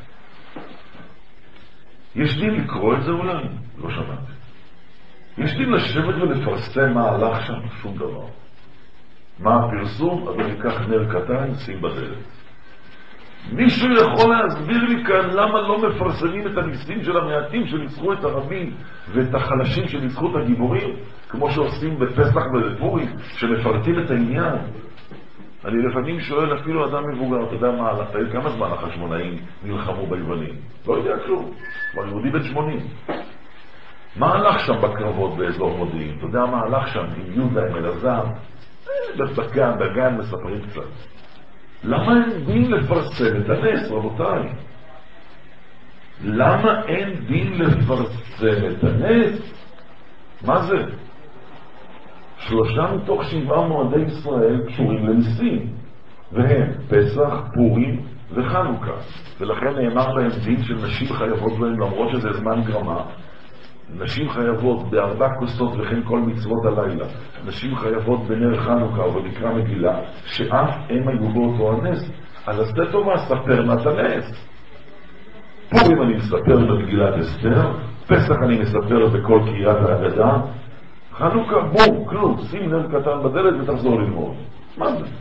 יש לי לקרוא את זה אולי? לא שמעתי. יש לי לשבת ולפרסם מה הלך שם? שום דבר. מה הפרסום? אבל ניקח נר קטן, שים בדלת. מישהו יכול להסביר לי כאן למה לא מפרסמים את הניסים של המעטים שניצחו את הרבים ואת החלשים שניצחו את הגיבורים, כמו שעושים בפסח ובפורים, שמפרטים את העניין? אני לפעמים שואל אפילו אדם מבוגר, אתה יודע מה, כמה זמן החשמונאים נלחמו ביוונים? לא יודע כלום, כבר יהודי בן שמונים. מה הלך שם בקרבות באזור מודיעין? אתה יודע מה הלך שם עם יהודה, עם אלעזר? בגן, בגן מספרים קצת. למה אין דין לפרסם את הנס, רבותיי? למה אין דין לפרסם את הנס? מה זה? שלושה מתוך שבעה מועדי ישראל קשורים לניסים, והם פסח, פורים וחנוכה, ולכן נאמר להם דין של נשים חייבות להם, למרות שזה זמן גרמה. נשים חייבות בארבע כוסות וכן כל מצוות הלילה. נשים חייבות בנר חנוכה ובקרא מגילה, שאף הם היו באותו הנס. אז עשה טובה, ספר מה את הנס. פורים אני מספר במגילת אסתר, פסח אני מספר בכל קריאת ההגדה, חנוכה בום, כלום, שים נר קטן בדלת ותחזור ללמוד. מה זה?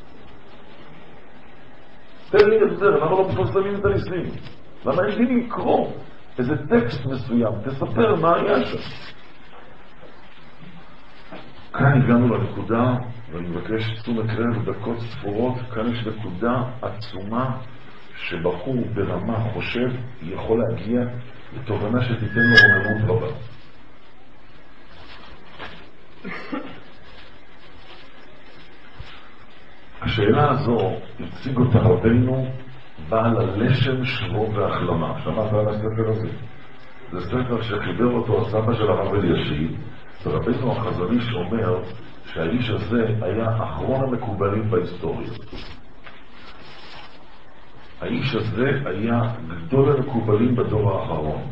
תן לי את זה, למה לא מפרסמים את הניסים? למה אין לי לקרוא איזה טקסט מסוים? תספר מה היה שם. כאן הגענו לנקודה, ואני מבקש תשומת לב דקות ספורות. כאן יש נקודה עצומה שבחור ברמה חושב יכול להגיע לתובנה שתיתן לו רוממות רבה. השאלה הזו הציג אותה רבינו בעל הלשם שבו והחלמה. שמעת על הספר הזה? זה ספר שחיבר אותו הסבא של הרב אלישיב, ורבינו החזון איש אומר שהאיש הזה היה אחרון המקובלים בהיסטוריה. האיש הזה היה גדול המקובלים בדור האחרון.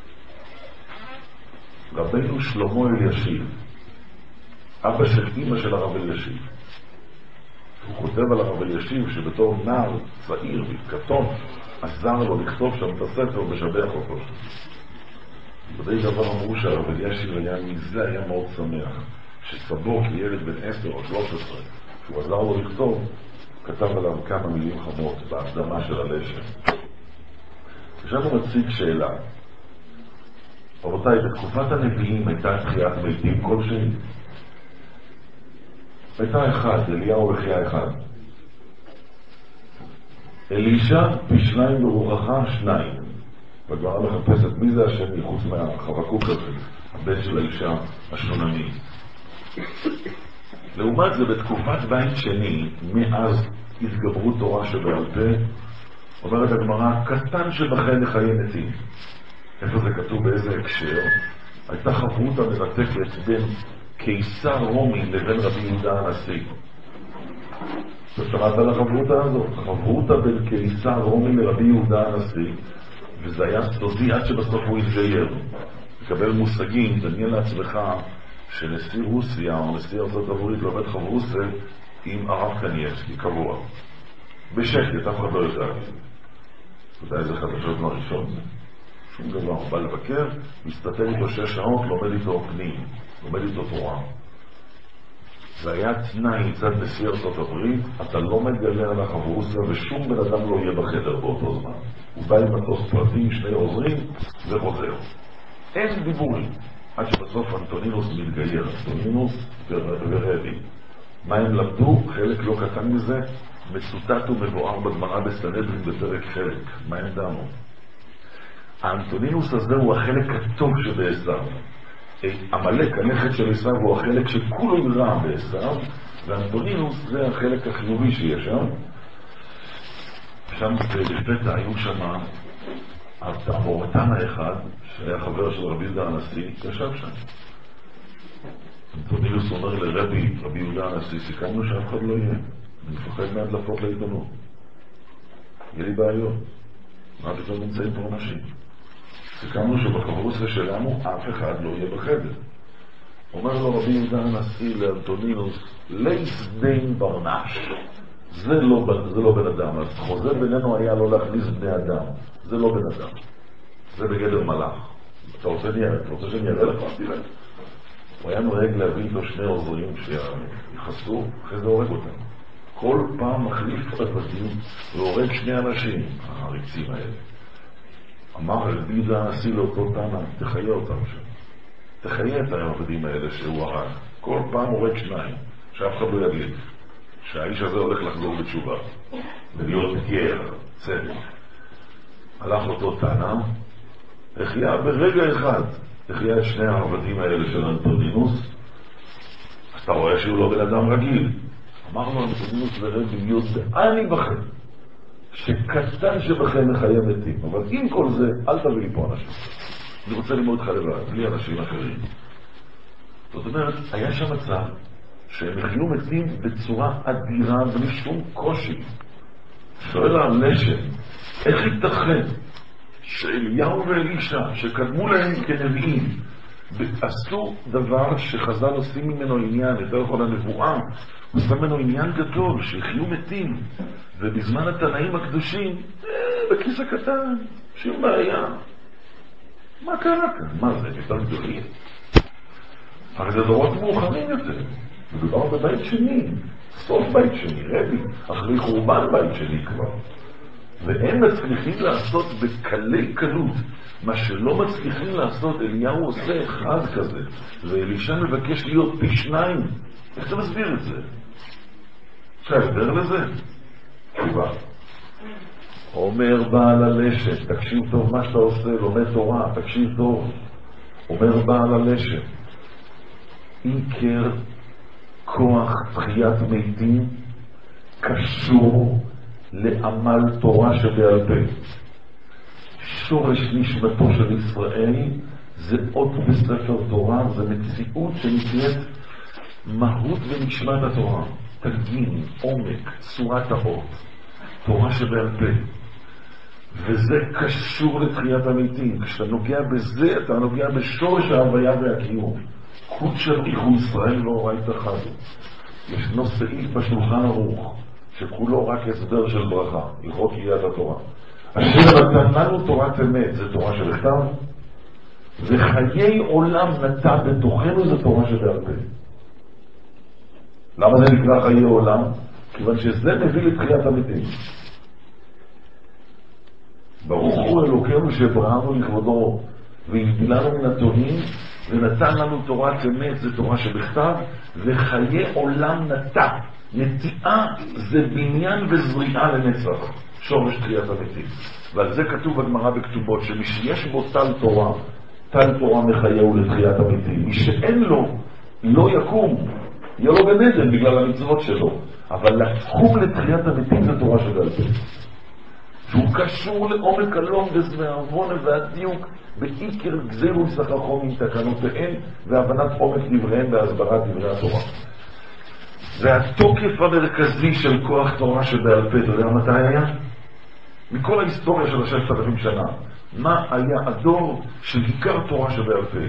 רבינו שלמה אלישיב, אבא של אמא של הרב אלישיב, הוא כותב על הרב אלישיב שבתור נער צעיר וקטון עזר לו לכתוב שם את הספר ובשבח אותו. בדי דבר אמרו שהרב אלישיב היה מזה, היה מאוד שמח שסבו כילד בן עשר או שלוש עשרה שהוא עזר לו לכתוב, כתב עליו כמה מילים חמות בהקדמה של הלשם. עכשיו הוא מציג שאלה. רבותיי, בתקופת הנביאים הייתה תחיית מתים כלשהי? הייתה אחד, אליהו וחייה אחד. אלישע בשניים ברוחך שניים. והגמרא מחפשת מי זה השם מחוץ מהחבקוק הזה, הבן של האישה השונמי. לעומת זה בתקופת בית שני, מאז התגברות תורה שבעל פה, אומרת הגמרא, קטן שבכן לחיי מתים. איפה זה כתוב, באיזה הקשר? הייתה חברות המרתקת בין קיסר רומי לבין רבי יהודה הנשיא. ושמעת על החברותה הזאת? חברותה בין קיסר רומי לרבי יהודה הנשיא, וזה היה סודי עד שבסוף הוא התגייר. לקבל מושגים, דמיין לעצמך שנשיא רוסיה או נשיא ארצות הברית לומד חברוסה עם הרב קניאבסקי, קבוע. בשקט, אף אחד לא יודע. אתה יודע איזה חדשות מהראשון זה? שום דבר, הוא בא לבקר, מסתתר איתו שש שעות, לומד איתו פנים, לומד איתו תורה. זה היה תנאי מצד נשיא ארצות הברית, אתה לא מגלה על החברוסיה ושום בן אדם לא יהיה בחדר באותו זמן. הוא בא עם מטוס פרטי, שני עוזרים וחוזר. אין דיבורים. עד שבסוף אנטונינוס מתגייר, אנטונינוס ורבי. מה הם למדו? חלק לא קטן מזה, מצוטט ומבואר בגמרא בסנהדרין בפרק חלק. מה הם דמו? האנטונינוס הזה הוא החלק הטוב שבעשיו. עמלק, הנכד של עשיו, הוא החלק שכולו רע בעשיו, והאנטונינוס זה החלק החיובי שיש שם. שם לפתע היו שם המורתן האחד, שהיה חבר של רבי יהודה הנשיא, ישב שם. אנטונינוס אומר לרבי, רבי יהודה הנשיא, סיכמנו שאף אחד לא יהיה. אני מפחד מהדלפות לעיתונות. יהיה לי בעיות. מה פתאום נמצאים פה אנשים? סיכמנו שבקברוסיה שלנו אף אחד לא יהיה בחדר. אומר לו רבי יהודה הנשיא לאנטונינוס, לייס דין ברנש. זה לא, זה לא בן אדם. אז חוזה בינינו היה לא להכניס בני אדם. זה לא בן אדם. זה בגדר מלאך. אתה רוצה נראה? אתה רוצה שאני אראה לך? תראה. הוא היה נוהג להביא איתו שני עוזרים שיחסו, אחרי זה הורג אותם. כל פעם מחליף עבדים והורג שני אנשים, העריצים האלה. אמר רבי יהודה הנשיא לאותו תנא, תחיה אותם שם. תחיה את העבדים האלה שהוא הרג. כל פעם הורג שניים, שאף אחד לא יגיד. שהאיש הזה הולך לחזור בתשובה. ולהיות מתייר, צדק. הלך לאותו תנא, החיה ברגע אחד. החיה את שני העבדים האלה של אנטונינוס. אז אתה רואה שהוא לא בן אדם רגיל. אמר לו אנטונינוס לרבי, יודעני בכם, שקטן שבכם מחיה מתים. אבל עם כל זה, אל תביא לי פה אנשים. אני רוצה ללמוד לך לבד, בלי אנשים אחרים. זאת אומרת, היה שם מצב שהם החיו מתים בצורה אדירה, בלי שום קושי. שואל הנשם, איך ייתכן שאליהו ואלישע, שקדמו להם כנביאים, עשו דבר שחז"ל עושים ממנו עניין, יותר כל הנבואה, הוא עושה ממנו עניין גדול, שהחיו מתים, ובזמן התנאים הקדושים, אה, בכיס הקטן, שום בעיה. מה קרה כאן? מה זה? ניתן גדולים? הרי זה דורות מאוחרים יותר. מדובר בבית שני, סוף בית שני, רבי, אחרי חורבן בית שני כבר. והם מצליחים לעשות בקלי קלות מה שלא מצליחים לעשות. אליהו עושה אחד כזה, ואלישע מבקש להיות פי שניים. איך אתה מסביר את זה? שהסבר לזה? תשובה. אומר בעל הלשת, תקשיב טוב מה שאתה עושה, לומד תורה, תקשיב טוב. אומר בעל הלשת, עיקר כוח תחיית מתים קשור לעמל תורה שבעל פה. שורש נשמתו של ישראל זה אות בספר תורה, זה מציאות שנקראת מהות ונשמת התורה, תגין, עומק, צורת האות, תורה שבעל פה. וזה קשור לתחיית המתים. כשאתה נוגע בזה, אתה נוגע בשורש ההוויה והקיום. קוד של איחו ישראל לא ראית אחד. ישנו סעיף בשולחן ערוך שכולו רק הסבר של ברכה, הלכות קריאת התורה. אשר נתן לנו תורת אמת, זה תורה שבכתב, וחיי עולם נטע בתוכנו, זה תורה שבעל פה. למה זה נקרא חיי עולם? כיוון שזה מביא לתחיית המתים. ברוך הוא אלוקינו שבראנו לכבודו והגדילנו מן התוהים ונתן לנו תורת אמת, זה תורה שבכתב, וחיי עולם נטע. נטיעה זה בניין וזריעה לנצח, שורש תחיית המתים. ועל זה כתוב בגמרא בכתובות, שמי שיש בו טל תורה, טל תורה מחייהו לתחיית המתים. מי שאין לו, לא יקום, יהיה לו גן עדן בגלל המצוות שלו. אבל לקום לתחיית המתים זה תורה שבעל פה. שהוא קשור לעומק הלומדס והעוונה והדיוק בעיקר גזירו וסחרחום עם תקנותיהם והבנת עומק דבריהם והסברת דברי התורה. והתוקף המרכזי של כוח תורה שבעל פה, אתה יודע מתי היה? מכל ההיסטוריה של הששת אלפים שנה, מה היה הדור של עיקר תורה שבעל פה?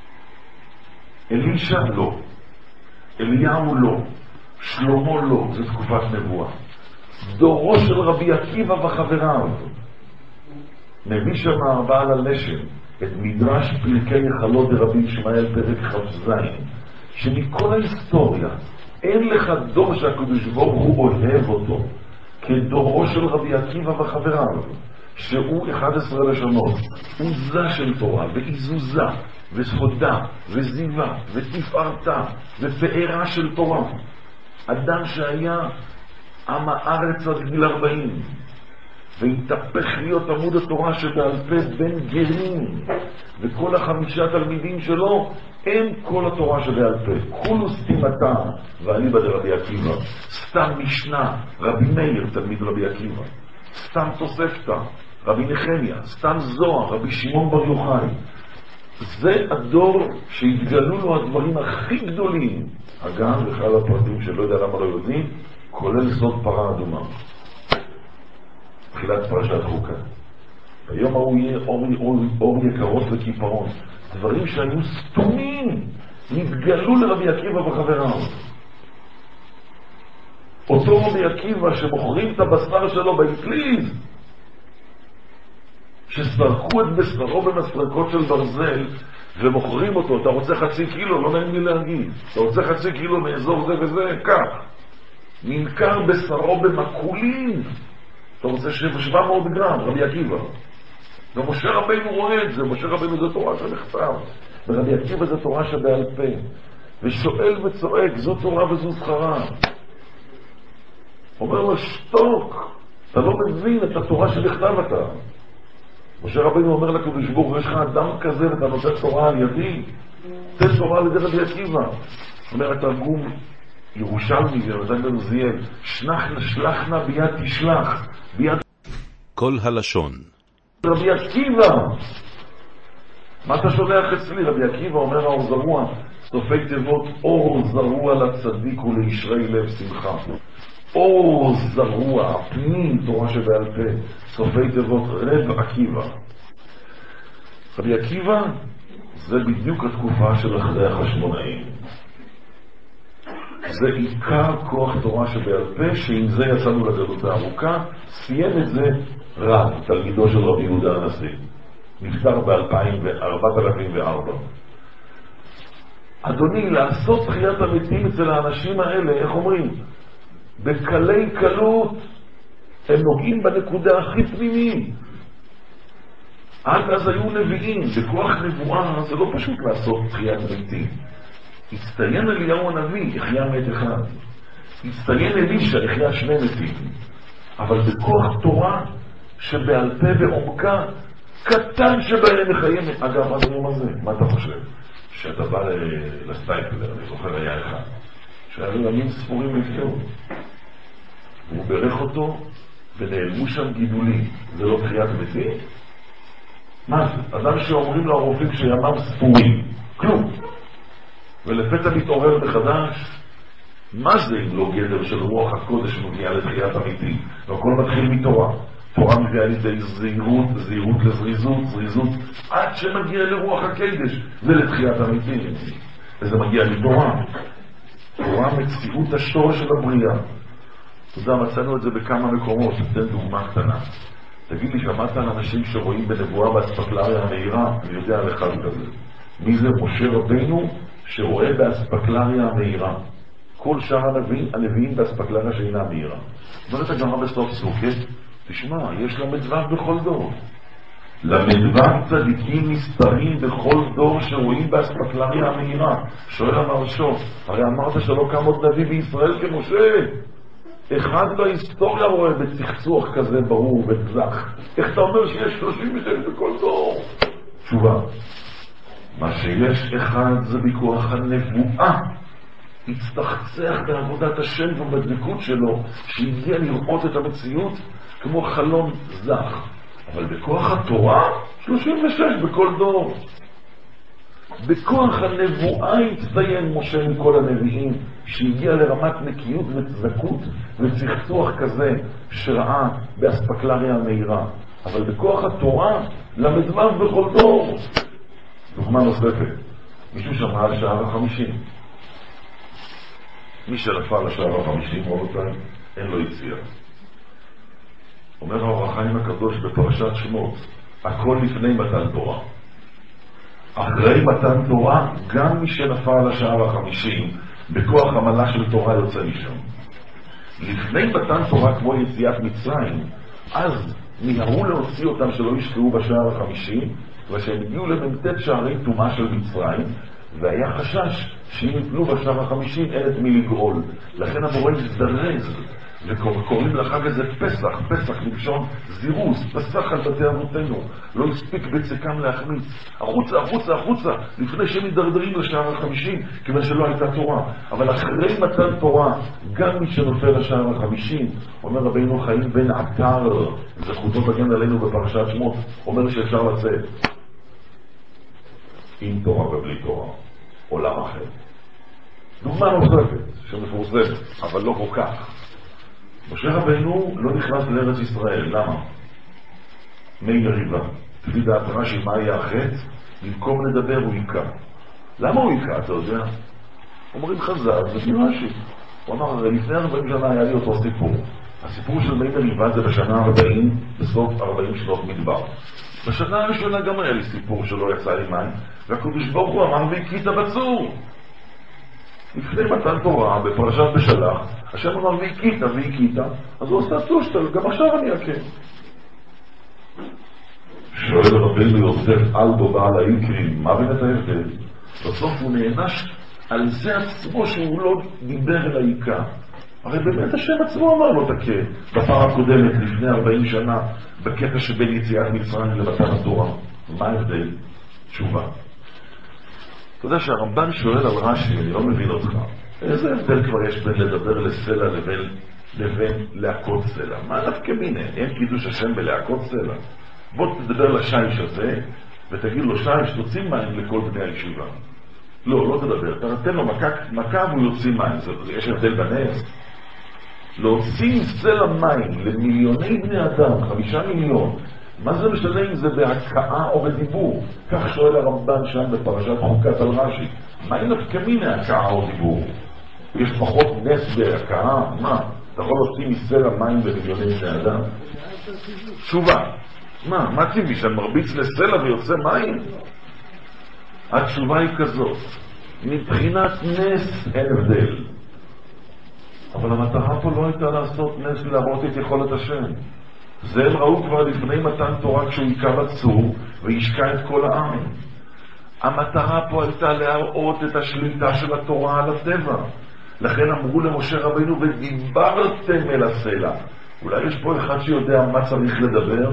אלישע לא, אליהו לא, שלמה לא, זו תקופת נבואה. דורו של רבי עקיבא וחבריו. מביא שם בעל הלשם את מדרש פרקי חלות דרבי ישמעאל פרק כ"ז, שמכל ההיסטוריה אין לך דור שהקדוש ברוך הוא אוהב אותו כדורו של רבי עקיבא וחבריו, שהוא אחד עשרה לשונות, עוזה של תורה ועיזוזה וסודה וזיווה ותפארתה ופארה של תורה. אדם שהיה עם הארץ עד גיל ארבעים, והתהפך להיות עמוד התורה שבעל פה בין גרים, וכל החמישה תלמידים שלו הם כל התורה שבעל פה. כולו סתימתה ואליבא דרבי עקיבא, סתם משנה רבי מאיר תלמיד רבי עקיבא, סתם תוספתא רבי נחמיה, סתם זוהר רבי שמעון בר יוחאי. זה הדור שהתגלו לו הדברים הכי גדולים, אגב בכלל הפרטים שלא יודע למה לא יודעים, כולל סוד פרה אדומה, תחילת פרשת חוקה. היום הוא יהיה אור, אור, אור יקרות וכיפרון. דברים שהיו סתומים נתגלו לרבי עקיבא וחבריו. אותו רבי עקיבא שמוכרים את הבשר שלו באטליז, שסרקו את בשרו במסרקות של ברזל ומוכרים אותו. אתה רוצה חצי קילו? לא נעים לי להגיד. אתה רוצה חצי קילו מאזור זה וזה? כך. נמכר בשרו במקולין. אתה רוצה שבע מאות גרם, רבי עקיבא. ומשה רבינו רואה את זה. משה רבינו זה תורה שנכתב, ורבי עקיבא זה תורה שבעל פה, ושואל וצועק, זו תורה וזו זכרה. אומר לו, שתוק, אתה לא מבין את התורה שנכתב אתה. משה רבינו אומר לקדוש ברוך הוא, יש לך אדם כזה ואתה נותן תורה על ידי? תן תורה על ידי רבי עקיבא. אומר התרגום ירושלמי ונתן בנו זיאל, שלחנה ביד תשלח, ביד כל הלשון. רבי עקיבא, מה אתה שולח אצלי? רבי עקיבא אומר האור זרוע, סופי תיבות אור זרוע לצדיק ולישרי לב שמחה. אור זרוע, פנים תורה שבעל פה, סופי תיבות רב עקיבא. רבי עקיבא זה בדיוק התקופה של אחרי החשמונאים. זה עיקר כוח תורה שבעל פה, שעם זה יצאנו לגלות הארוכה. סיים את זה רב, תלמידו של רבי יהודה הנשיא, נפטר ב-ארבעת אלפים וארבע. אדוני, לעשות תחיית המתים אצל האנשים האלה, איך אומרים? בקלי קלות, הם נוגעים בנקודה הכי פנימית. עד אז היו נביאים, בכוח נבואה זה לא פשוט לעשות תחיית מתים. הצטיין אליהו הנביא, החיה מת אחד. הצטיין אלישע, החיה שני מתים. אבל בכוח תורה שבעל פה ועומקה, קטן שבהם מחיים. אגב, עד היום הזה, מה אתה חושב? שאתה בא לסטייקלר, אני זוכר היה אחד, שהיה לו ימים ספורים לפני, הוא ברך אותו ונעלמו שם גידולים. זה לא תחיית מתים? מה זה? אדם שאומרים לו הרופאים שימיו ספורים, כלום. ולפתע מתעורר מחדש. מה זה אם לא גדר של רוח הקודש שמגיעה לתחיית אמיתי? והכל מתחיל מתורה. תורה מביאה לידי זהירות, זהירות לזריזות, זריזות עד שמגיע לרוח הקדש ולתחיית אמיתי. וזה מגיע מתורה. תורה מציאות השורש של הבריאה. אתה יודע, מצאנו את זה בכמה מקומות. אתן דוגמה קטנה. תגיד לי, שמעת על אנשים שרואים בנבואה באספקלריה המהירה? אני יודע על אחד כזה. מי זה? משה רבינו שרואה באספקלריה המהירה. כל שאר הנביאים, הנביאים באספקלריה שאינה מהירה. אומרת הגמרא בסוף סוכת, תשמע, יש למדבר בכל דור. למדבר צדיקים מסתרים בכל דור שרואים באספקלריה המהירה. שואל המרשו, הרי אמרת שלא קם עוד נביא בישראל כמשה. אחד בהיסטוריה רואה בצחצוח כזה ברור וצלח. איך אתה אומר שיש שלושים ושש בכל דור? תשובה, מה שיש אחד זה בכוח הנבואה. הצטחצח בעבודת השם ובדבקות שלו, שהגיע לראות את המציאות כמו חלום זך. אבל בכוח התורה, שלושים ושש בכל דור. בכוח הנבואה הצטיין משה מכל הנביאים, שהגיע לרמת נקיות וצדקות וצחצוח כזה שראה באספקלריה המהירה. אבל בכוח התורה, למדבר בכל דור. דוגמה נוספת, מישהו שמע על שער החמישים. מי שנפל על שער החמישים, רבותיי, אין לו יציאה. אומר האור החיים הקדוש בפרשת שמות, הכל לפני מתן תורה. אחרי מתן תורה, גם מי שנפל על השער החמישים, בכוח המלה של תורה יוצא משם. לפני מתן תורה כמו יציאת מצרים, אז נהרו להוציא אותם שלא ישקעו בשער החמישים, ושהם הגיעו לממתת שערי תומה של מצרים, והיה חשש שאם יפלו בשער החמישים אין את מי לגאול. לכן המורה יזדרז, וקוראים לחג הזה פסח, פסח למשון זירוז, פסח על בתי אבותינו, לא הספיק בצקם להחמיץ, החוצה, החוצה, החוצה, לפני שהם ידרדרים לשער החמישים, כיוון שלא הייתה תורה. אבל אחרי מתן תורה, גם מי שנופל לשער החמישים, אומר רבינו חיים בן עטר, זכותו תגן עלינו בפרשת שמות, אומר שאפשר לצאת עם תורה ובלי תורה, עולם אחר. דוגמה נוספת שמפורסמת, אבל לא כל כך. משה רבינו לא נכנס לארץ ישראל. למה? מי מריבה. לפי דעת רש"י, מה היה החטא? במקום לדבר הוא יקע. למה הוא יקע, אתה יודע? אומרים חז"ל, זה לפי רש"י. הוא אמר, לפני ארבעים שנה היה לי אותו סיפור. הסיפור של מי מריבה זה בשנה ארבעים, בסוף ארבעים שנות מדבר. בשנה הראשונה גם היה לי סיפור שלא יצא לי מים, והקדוש ברוך הוא אמר והקית בצור. לפני מתן תורה, בפרשת בשלח, השם אמר והקית והקית, אז הוא עושה טושטל, גם עכשיו אני אקם. שואל רבינו יוסף אלבו בעל העיקרים, מה בין את ההבדל? בסוף הוא נענש על זה עצמו שהוא לא דיבר אל העיקר. הרי באמת השם עצמו אמר לו תקה בפעם הקודמת לפני ארבעים שנה בקטע שבין יציאת מצרים למתן התורה. מה ההבדל? תשובה. אתה יודע שהרמב"ן שואל על רש"י, אני לא מבין אותך, איזה הבדל כבר יש בין לדבר לסלע לבין, לבין להכות סלע? מה דווקא מיני? אין קידוש השם בלהכות סלע. בוא תדבר לשיש הזה ותגיד לו שיש תוציא מים לכל בני הישיבה. לא, לא תדבר, אתה נותן לו מכה, מכה והוא יוציא מים. יש הבדל בנס? להוציא סלע מים למיליוני בני אדם, חמישה מיליון, מה זה משנה אם זה בהקעה או בדיבור? כך שואל הרמב"ן שם בפרשת חוקת על רש"י. מה אם נפקמי מהקעה או דיבור? יש פחות נס בהקעה? מה? אתה יכול להוציא מסלע מים למיליוני בני אדם? תשובה. מה? מה טבעי? שאני מרביץ לסלע ויוצא מים? התשובה היא כזאת. מבחינת נס אין הבדל. אבל המטרה פה לא הייתה לעשות נס ולהראות את יכולת השם. זה הם ראו כבר לפני מתן תורה כשהוא יקע בצור וישקע את כל העם. המטרה פה הייתה להראות את השליטה של התורה על הטבע. לכן אמרו למשה רבינו ודיברתם אל הסלע. אולי יש פה אחד שיודע מה צריך לדבר?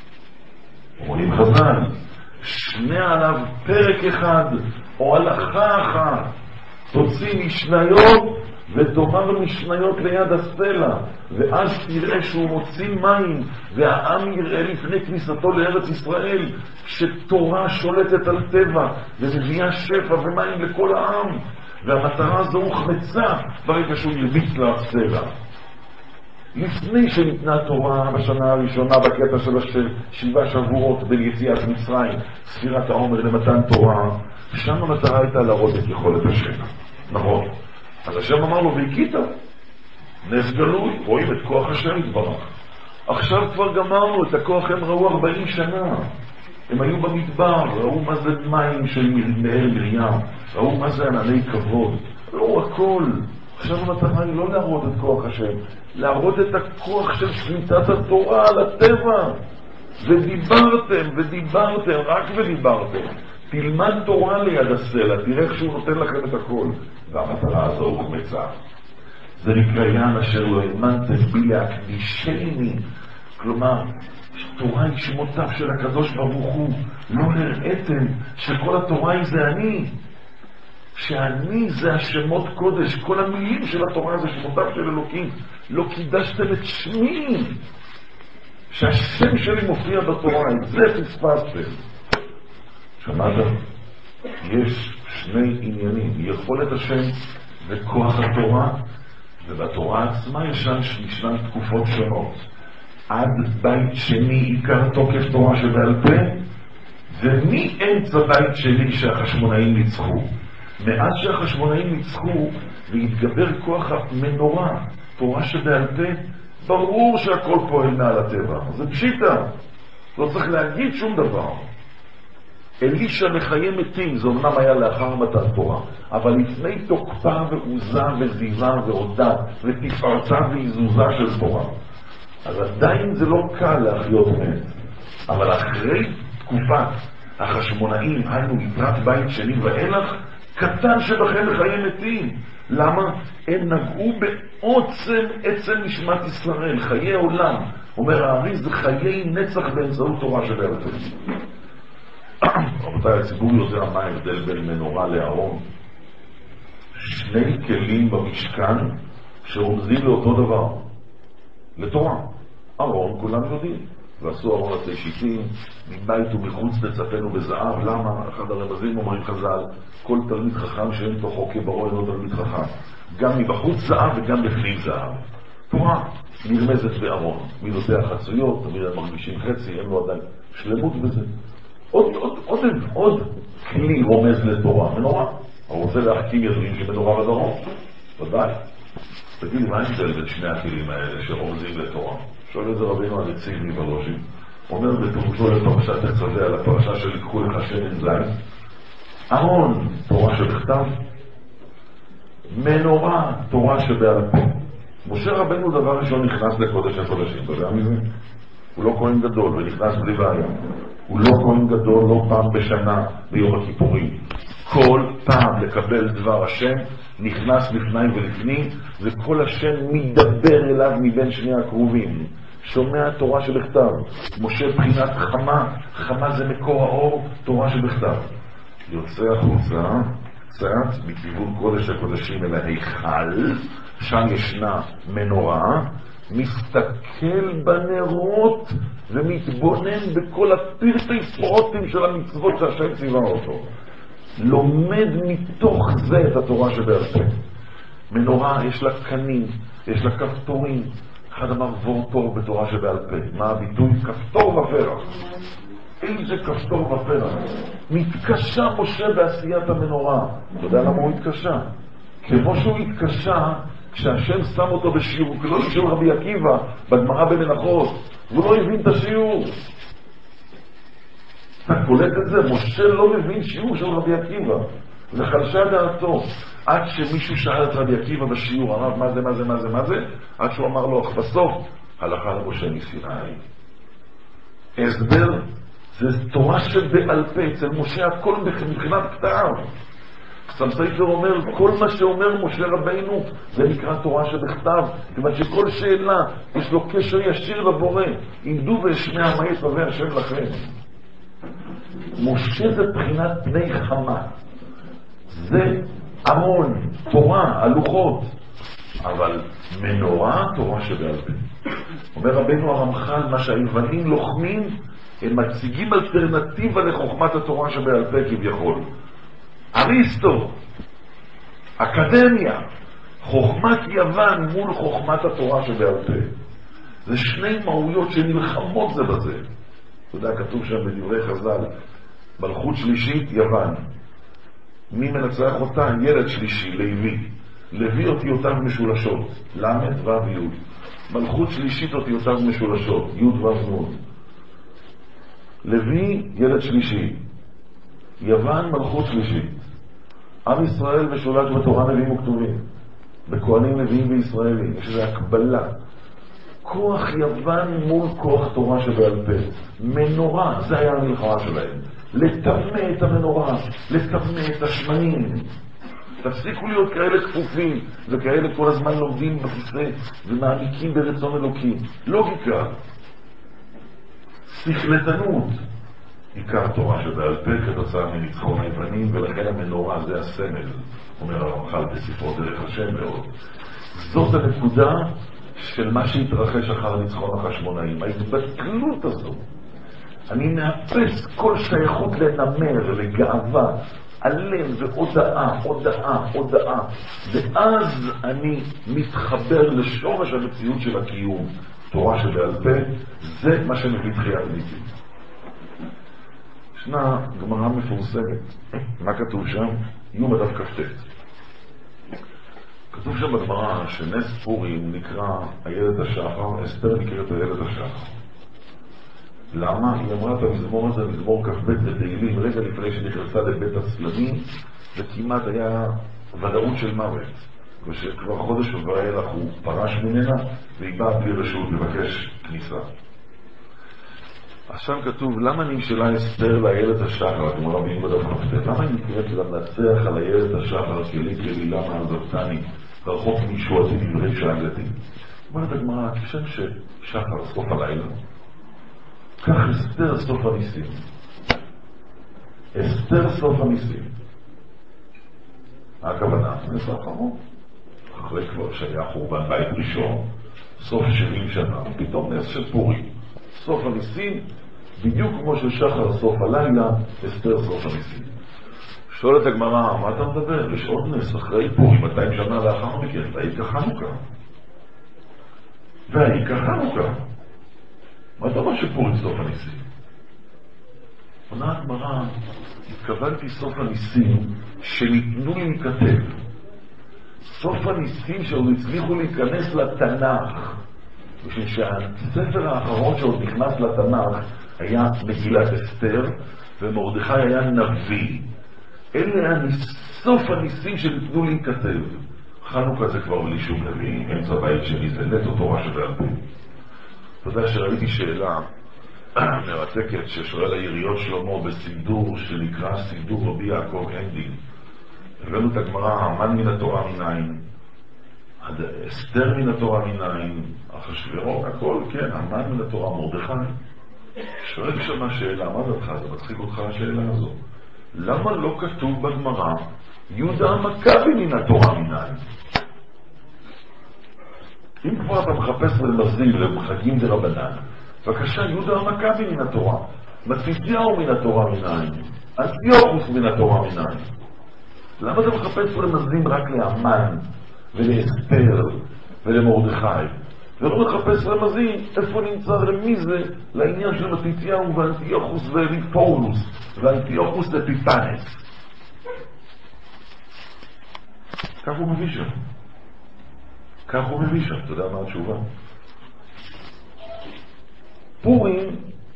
אומרים חז"ל, שני עליו פרק אחד או הלכה אחת, תוציא משניות ותאמר משניות ליד הסלע, ואז תראה שהוא מוציא מים והעם יראה לפני כניסתו לארץ ישראל שתורה שולטת על טבע ומביאה שפע ומים לכל העם, והמטרה הזו הוחמצה ברגע שהוא ירביץ לסלע. לפני שניתנה תורה בשנה הראשונה בקטע של שבעה שבועות בין יציאת מצרים, ספירת העומר למתן תורה, שם המטרה הייתה להראות את יכולת השם. נכון. אז השם אמר לו והקית, נס גלוי, רואים את כוח השם יתברך. עכשיו כבר גמרנו את הכוח, הם ראו ארבעים שנה, הם היו במדבר, ראו מה זה מים של מאר מרים, ראו מה זה ענני כבוד, ראו הכל. עכשיו המטרה היא לא להראות את כוח השם, להראות את הכוח של שליטת התורה על הטבע. ודיברתם ודיברתם, רק ודיברתם. תלמד תורה ליד הסלע, תראה איך שהוא נותן לכם את הכל. והמטרה הזו הוחמצה. זה נקרא יען אשר לא האמנתם בי להקדישני. כלומר, תורה היא שמותיו של הקדוש ברוך הוא. לא הראיתם שכל התורה היא זה אני. שאני זה השמות קודש, כל המילים של התורה זה שמותיו של אלוקים. לא קידשתם את שמי. שהשם שלי מופיע בתורה, את זה פספסתם. שמעת? יש שני עניינים, יכולת השם וכוח התורה, ובתורה עצמה ישן ישנן תקופות שונות. עד בית שני עיקר תוקף תורה שבעל פה, ומאמצע בית שני שהחשמונאים ניצחו. מאז שהחשמונאים ניצחו והתגבר כוח המנורה, תורה שבעל פה, ברור שהכל פועל מעל הטבע. זה פשיטה, לא צריך להגיד שום דבר. אלישע לחיי מתים, זה אומנם היה לאחר מתן תורה, אבל לפני תוקפה ועוזה וזיווה ועודה ותפארתה ועיזוזה של תורה. אז עדיין זה לא קל להחיות מת. אבל אחרי תקופת החשמונאים, היינו לקראת בית שני ואילך, קטן שבכם לחיי מתים. למה? הם נגעו בעוצם עצם נשמת ישראל, חיי עולם. אומר הארי, זה חיי נצח באמצעות תורה שבעל פה. רבותיי, הציבור יודע מה ההבדל בין מנורה לארון. שני כלים במשכן שרומזים לאותו דבר, לתורה. ארון כולם יודעים, ועשו ארון עצי שיטים, מבית ומחוץ לצפנו בזהב. למה? אחד הרמזים אומרים חז"ל, כל תלמיד חכם שאין תוכו כברו אינו תלמיד חכם. גם מבחוץ זהב וגם בפנים זהב. תורה נרמזת בארון, מידותיה חצויות, תמיד הם מרגישים חצי, אין לו עדיין שלמות בזה. עוד, עוד, עוד, עוד כלי רומז לתורה, מנורה. הוא רוצה להחכים ידעים שמנורה בדרום, ודאי. תגיד לי, מה ההבדל בין שני הכלים האלה שרומזים לתורה? שואל את זה רבינו הנציב מבלוז'ין, אומר בתורתו לפרשת תצווה על הפרשה של לקחו לך שמן זית, ארון תורה שבכתב, מנורה תורה שבעל פה. משה רבנו דבר ראשון נכנס לקודש הקודשים, אתה יודע מזה? הוא לא כהן גדול ונכנס בלי בעיה. הוא לא כהן גדול לא פעם בשנה ביום הכיפורים. כל פעם לקבל דבר השם נכנס לפני ולפנים, וכל השם מדבר אליו מבין שני הקרובים. שומע תורה שבכתב. משה בחינת חמה, חמה זה מקור האור, תורה שבכתב. יוצא החוצה קצת מכיוון קודש הקודשים אל ההיכל, שם ישנה מנורה, מסתכל בנרות ומתבונן בכל הפרטי פרוטים של המצוות שהשם ציווה אותו. לומד מתוך זה את התורה שבעל פה. מנורה יש לה קנים, יש לה כפתורים. אחד אמר וורטור בתורה שבעל פה. מה הביטוי? כפתור ופרח. איזה כפתור ופרח. מתקשה משה בעשיית המנורה. אתה יודע למה הוא התקשה? כמו שהוא התקשה כשהשם שם אותו בשיעור, כלא של רבי עקיבא בגמרא במנחות, הוא לא הבין את השיעור. אתה קולט את זה? משה לא מבין שיעור של רבי עקיבא, זה חלשה דעתו. עד שמישהו שאל את רבי עקיבא בשיעור, הרב מה זה מה זה מה זה מה זה, עד שהוא אמר לו אך בסוף הלכה למשה מסיני. הסבר זה תורה שבעל פה, אצל משה הכל מבחינת כתב. סמסייפר אומר, כל מה שאומר משה רבינו זה נקרא תורה שבכתב, כיוון שכל שאלה יש לו קשר ישיר לבורא. עמדו ואשמע מה יצווה השם לכם. משה זה בחינת פני חמה, זה ארון, תורה, הלוחות, אבל מנורה תורה שבעל פה. אומר רבינו הרמח"ל, מה שהיוונים לוחמים, הם מציגים אלטרנטיבה לחוכמת התורה שבעל פה כביכול. אריסטו, אקדמיה, חוכמת יוון מול חוכמת התורה שבעל פה. זה שני מהויות שנלחמות זה בזה. אתה יודע, כתוב שם בדברי חז"ל, מלכות שלישית יוון. מי מנצח אותה? ילד שלישי, לוי. לוי אותיותיו משולשות, למד ו' י'. מלכות שלישית אותיותיו משולשות, י' ו' נ'. לוי ילד שלישי, יוון מלכות שלישית. עם ישראל משולש בתורה נביאים וכתובים, בכהנים נביאים וישראלים. יש איזו הקבלה, כוח יוון מול כוח תורה שבעל פה. מנורה, זה היה המלחמה שלהם, לטמא את המנורה, לטמא את השמנים. תפסיקו להיות כאלה כפופים וכאלה כל הזמן לומדים בכיסא ומעמיקים ברצון אלוקים. לוגיקה, שכלתנות, עיקר תורה שבעל פה כתוצאה מניצחון היוונים, ולכן המנורה זה הסמל, אומר הרמח"ל בספרו דרך השם מאוד. זאת הנקודה של מה שהתרחש אחר ניצחון החשמונאים, ההתבטלות הזו. אני מאפס כל שייכות לנמר, לגאווה, עלם והודעה, הודעה, הודעה, ואז אני מתחבר לשורש המציאות של הקיום. תורה שבעל פה, זה מה שמביא תחיית ניסים. ישנה גמרא מפורסמת. מה כתוב שם? יום הדף כ"ט. כתוב שם בגמרא שנס פורים נקרא הילד השחר, אסתר נקראת הילד השחר. למה? היא אמרה את המזמור הזה, מזמור כ"ב לתהילים, רגע לפני שנכנסה לבית הצלמים, וכמעט היה ודאות של מוות. ושכבר חודש ובאילך הוא פרש ממנה, והיא באה בלי רשות לבקש כניסה. אז שם כתוב, למה נמשלה אסתר לילד השחר? אתם רבים בדף כ"ט. למה היא נקראת למנצח על הילד השחר כלי כלי למה עזבתני רחוק מישועתי דברי שאלתי? אומרת הגמרא, כשם ששחר סוף הלילה, כך אסתר סוף הניסים. אסתר סוף הניסים. הכוונה, נס האחרון. אחרי כבר שהיה חורבן בית ראשון, סוף שבעים שנה, פתאום נס של פורים. סוף הניסים, בדיוק כמו ששחר סוף הלילה, אסתר סוף הניסים. שואלת הגמרא, מה אתה מדבר? יש עוד נס אחרי פורים, מאתיים שנה לאחר מכן, והיית חנוכה. והיית חנוכה. מה אתה אומר שפורים סוף הניסים? עונה הגמרא, התכוונתי סוף הניסים שניתנו לי מכתב. סוף הניסים שעוד הצליחו להיכנס לתנ"ך. בשביל שהספר האחרון שעוד נכנס לתנ"ך היה מגילת אסתר, ומרדכי היה נביא. אלה סוף הניסים שניתנו להיכתב. חנוכה זה כבר בלי שום נביא, אמצע בית שלי זה נטו תורה שבעל פה. אתה יודע שראיתי שאלה מרתקת ששואל העיריות שלמה בסידור שנקרא סידור רבי יעקב הנדין. הבאנו את הגמרא, המן מן התורה מנין, אסתר מן התורה מנין, אחשוורוש, הכל, כן, המן מן התורה, מרדכי. שואל שם שאלה, מה דעתך? זה מצחיק אותך השאלה הזו. למה לא כתוב בגמרא יהודה המכבי מן התורה מנין? אם כבר אתה מחפש ולמזיל ומחגים דרבנן, בבקשה, יהודה המכבי מן התורה, מתתיהו מן התורה מנין, אנטיוכוס מן התורה מנין. למה אתה מחפש ולמזיל רק לאמן ולאסתר ולמרדכי, ולא מחפש רמזים איפה נמצא רמיזה לעניין של מתתיהו ואנטיוכוס ואפיפולוס ואנטיוכוס אפיפנס? כך הוא מביא שם. כך הוא מביא שם. אתה יודע מה התשובה? פורים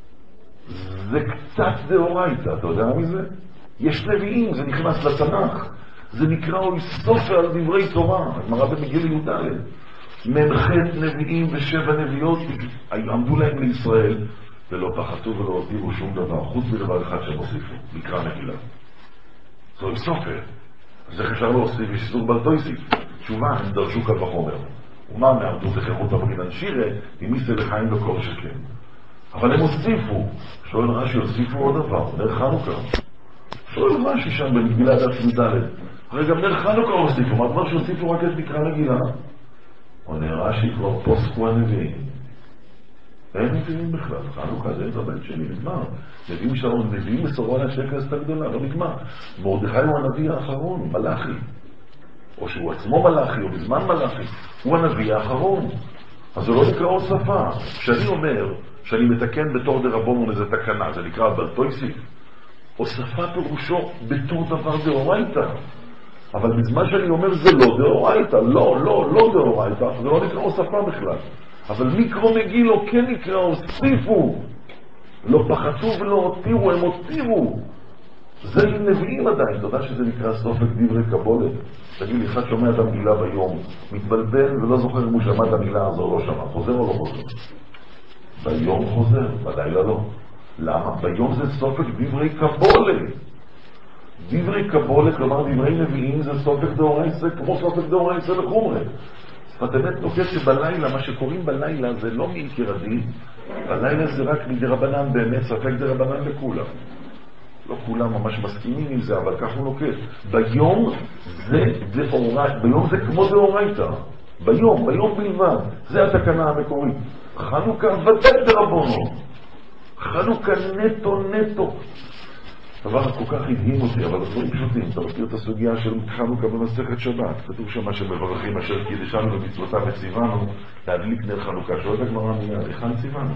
זה קצת דאורייתא. אתה יודע מזה? יש נביאים, זה נכנס לתנ"ך. זה נקרא אוי סופר על דברי תורה. הגמרא במגילה י"ד. מ"ח נביאים ושבע נביאות עמדו להם לישראל ולא פחתו ולא הותירו שום דבר חוץ מדבר אחד שהם הוסיפו, נקרא מגילה. זוהי סופר. אז איך אפשר להוסיף? יש איסור בל תוסיף. תשובה, הם דרשו קל וחומר. ומה מעמדו בחירות אברינן שירה עם מיסה לחיים בכל שכן. אבל הם הוסיפו. שואל רש"י, הוסיפו עוד דבר, נר חנוכה. שואל רש"י שם במגילה דף י"ד. הרי גם נר חנוכה הוסיפו. מה דבר שהוסיפו רק את נקרא מגילה? עונה רש"י כבר פוסקו הנביאים. אין נביאים בכלל. חנוכה זה את הבית שלי, נגמר. נביאים שלנו, נביאים מסורה לשקר הסתה גדולה, לא נגמר. מרדכי הוא הנביא האחרון, מלאכי. או שהוא עצמו מלאכי, או בזמן מלאכי. הוא הנביא האחרון. אז זה לא נקרא עוד שפה. כשאני אומר שאני מתקן בתור דרבנן איזה תקנה, זה נקרא בל תוסיף. או שפה פירושו בתור דבר דאורייתא. אבל בזמן שאני אומר זה לא דאורייתא, לא, לא, לא דאורייתא, זה לא נקרא הוספה בכלל. אבל מיקרו מגילו כן נקרא הוסיפו. לא פחתו ולא הותירו, הם הותירו. זה נביאים עדיין. אתה יודע שזה נקרא סופק דברי קבולת? תגיד לי, אחד שומע את המגילה ביום, מתבלבל ולא זוכר אם הוא שמע את המילה הזו לא שמע. חוזר או לא חוזר? ביום חוזר, בלילה לא. למה? ביום זה סופק דברי קבולת. דברי קבולת, כלומר דברי נביאים, זה סופק דאורייתא, כמו סופק דאורייתא לחומרה. זאת אומרת, נוקט שבלילה, מה שקוראים בלילה זה לא מעיקר הדין, בלילה זה רק מדרבנן באמת, ספק דרבנן לכולם. לא כולם ממש מסכימים עם זה, אבל כך הוא נוקט. ביום זה דאורייתא, ביום זה כמו דאורייתא. ביום, ביום בלבד. זה התקנה המקורית. חנוכה ודאי דרבנו. חנוכה נטו נטו. דבר כל כך הדהים אותי, אבל דברים פשוטים. אתה מכיר את הסוגיה של חנוכה במסכת שבת. כתוב שם שמברכים אשר קידשנו ומצוותיו וציוונו להדליק נר חנוכה. שואלת הגמרא מיד, היכן ציוונו?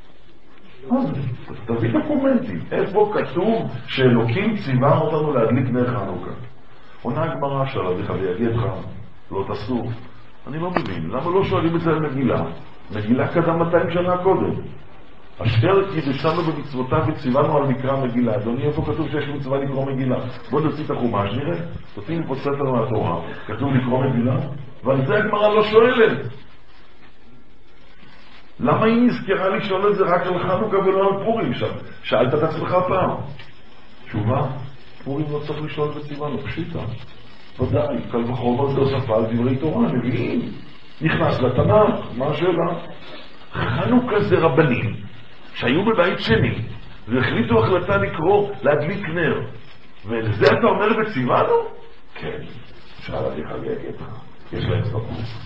מה זה? תביא את הקומנטים. איפה כתוב שאלוקים ציווה אותנו להדליק נר חנוכה? עונה הגמרא שלה, אביך ויגדך, לא תעשו. אני לא מבין. למה לא שואלים את זה על מגילה? מגילה קדם מאתיים שנה קודם. אשר קידשנו במצוותיו וציוונו על מקרא מגילה. אדוני, איפה כתוב שיש מצווה לקרוא מגילה? בוא נוציא את החומש, נראה. תוצאים פה ספר מהתורה, כתוב לקרוא מגילה, ועל זה הגמרא לא שואלת. למה היא נזכרה לשאול את זה רק על חנוכה ולא על פורים? שם שאלת את עצמך פעם. תשובה, פורים לא צריך לשאול בסימן, לא פשיטה. ודאי, קל וחומר זה הוספה על דברי תורה, נביאים. נכנס לתנ"ך, מה השאלה? חנוכה זה רבנים שהיו בבית שני והחליטו החלטה לקרוא להדליק נר. ולזה אתה אומר בציוונו? כן. שאלה לי חגגת. יש להם ספור.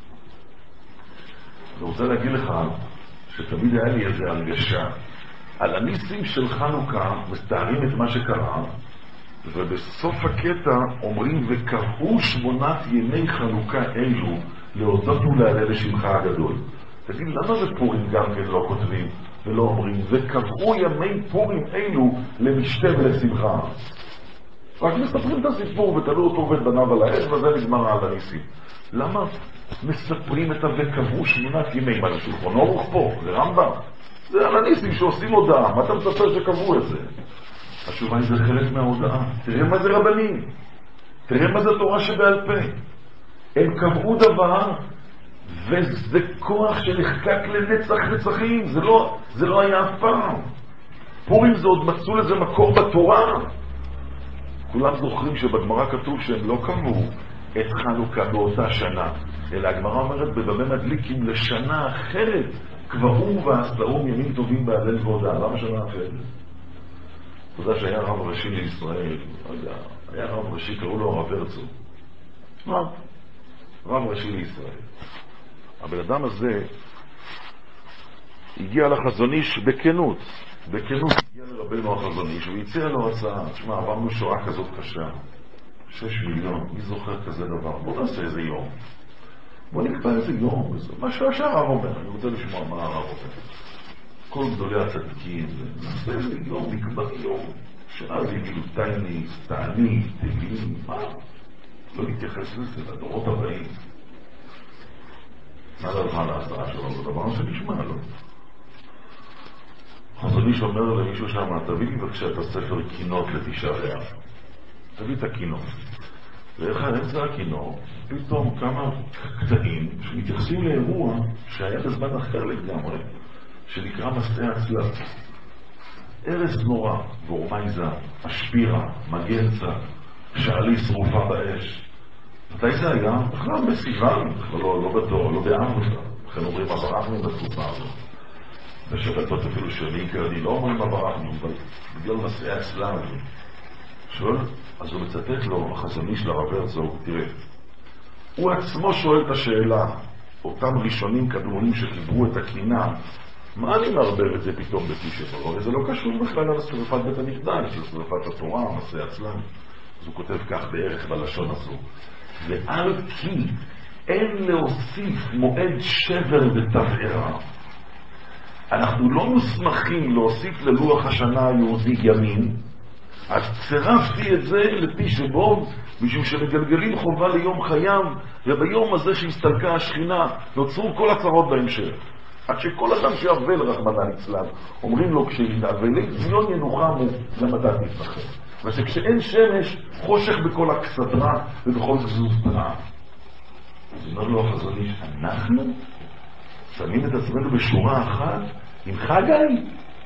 אני רוצה להגיד לך שתמיד היה לי איזו הרגשה. על הניסים של חנוכה מסתארים את מה שקרה, ובסוף הקטע אומרים וקראו שמונת ימי חנוכה אלו להודות ולהלל לשמך הגדול. תגיד, למה בפורים גם כן לא כותבים ולא אומרים וקראו ימי פורים אלו למשתה ולשמחה? רק מספרים את הסיפור ותלו אותו ואת בניו על האש וזה נגמר על הניסים. למה מספרים את וקראו שמונת ימי? מה, לשולחון ארוך פה? לרמב"ם? זה על הניסים שעושים הודעה. מה אתה מספר שקראו את זה? התשובה היא זה חלק מההודעה. תראה מה זה רבנים. תראה מה זה תורה שבעל פה. הם קבעו דבר וזה כוח שנחקק לנצח נצחים. זה לא, זה לא היה אף פעם. פורים זה עוד מצאו לזה מקור בתורה. כולם זוכרים שבגמרא כתוב שהם לא קבעו את חנוכה באותה שנה, אלא הגמרא אומרת בבמה מדליקים לשנה אחרת קבעו ועשאום ימים טובים בהלל והודעה. למה שנה אחרת? אתה יודע שהיה רב ראשי לישראל, היה רב ראשי, קראו לו הרב הרצוג. מה? רב ראשי לישראל. הבן אדם הזה הגיע לחזון איש בכנות, בכנות הגיע לרבנו החזון איש והציע לו הצעה. תשמע, עברנו שואה כזאת קשה, שש מיליון, מי זוכר כזה דבר? בוא נעשה איזה יום, בוא נקבע איזה יום, מה שהרב אומר, אני רוצה לשמוע מה הרב אומר. כל גדולי הצדקים, נעשה איזה יום, נקבע יום, שאז יגידו תענית, תענית, תהילים, מה? לא להתייחס לזה, לדורות הבאים. מה דרך על ההצעה שלו? זה דבר שנשמע לו. חזון איש אומר למישהו שם, תביא לי בבקשה את הספר קינות לתשעה באב. תביא את הקינות. ואיך האמצע הקינות, פתאום כמה קטעים שמתייחסים לאירוע שהיה בזמן אחר לגמרי, שנקרא מסעי הצלב. ארץ נורא, גורמי זר, אשפירה, מגנצה, שעלי שרופה באש. מתי זה היה? בכלל בסיוון, לא, לא בדור, לא באמריקה. לכן אומרים עברנו בתקופה הזאת. בשבתות אפילו שני קרדי, לא אומרים עברנו, אבל בגלל מסעי הצלב. שואל, אז הוא מצטט לו, החזון איש לרב הרצוג, תראה, הוא עצמו שואל את השאלה, אותם ראשונים קדמונים שחיברו את הקינה, מה אני מערבב את זה פתאום בתשעה באב? זה לא קשור בכלל על שרפת בית המקדש, של שרפת התורה, מסעי הצלב. אז הוא כותב כך בערך בלשון הזו, ועל כי אין להוסיף מועד שבר ותבערה. אנחנו לא מוסמכים להוסיף ללוח השנה היהודי ימים, אז צירפתי את זה לתשעה באב, משום שמגלגלים חובה ליום חייו, וביום הזה שהסתלקה השכינה נוצרו כל הצרות בהמשך. עד שכל אדם שיאבל רחמנא ליצלן, אומרים לו כשיתאבלי ציון ינוחמו למדד מתנחם. ושכשאין שמש חושך בכל הקסדרה ובכל גזוז תרעה. אז אומר לו החזון איש, אנחנו שמים את עצמנו בשורה אחת עם חגי,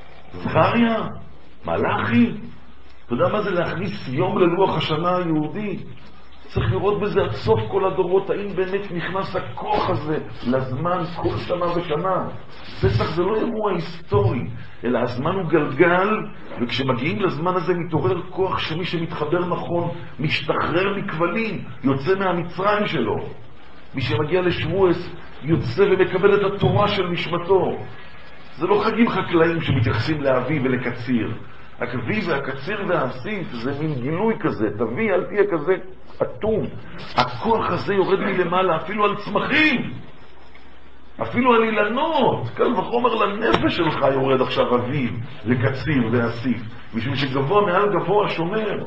זכריה, מלאכי. אתה יודע מה זה להכניס יום ללוח השנה היהודי? צריך לראות בזה עד סוף כל הדורות, האם באמת נכנס הכוח הזה לזמן כל שנה ושנה. פסח זה לא אירוע היסטורי, אלא הזמן הוא גלגל, וכשמגיעים לזמן הזה מתעורר כוח שמי שמתחבר נכון, משתחרר מכבלים, יוצא מהמצרים שלו. מי שמגיע לשבועס יוצא ומקבל את התורה של נשמתו. זה לא חגים חקלאים שמתייחסים לאבי ולקציר. הכבי והקציר והאסיף זה מין גילוי כזה, תביא אל תהיה כזה אטום. הכוח הזה יורד מלמעלה אפילו על צמחים, אפילו על אילנות. קל וחומר לנפש שלך יורד עכשיו אביב וקציר ואסיף, משום שגבוה מעל גבוה שומר.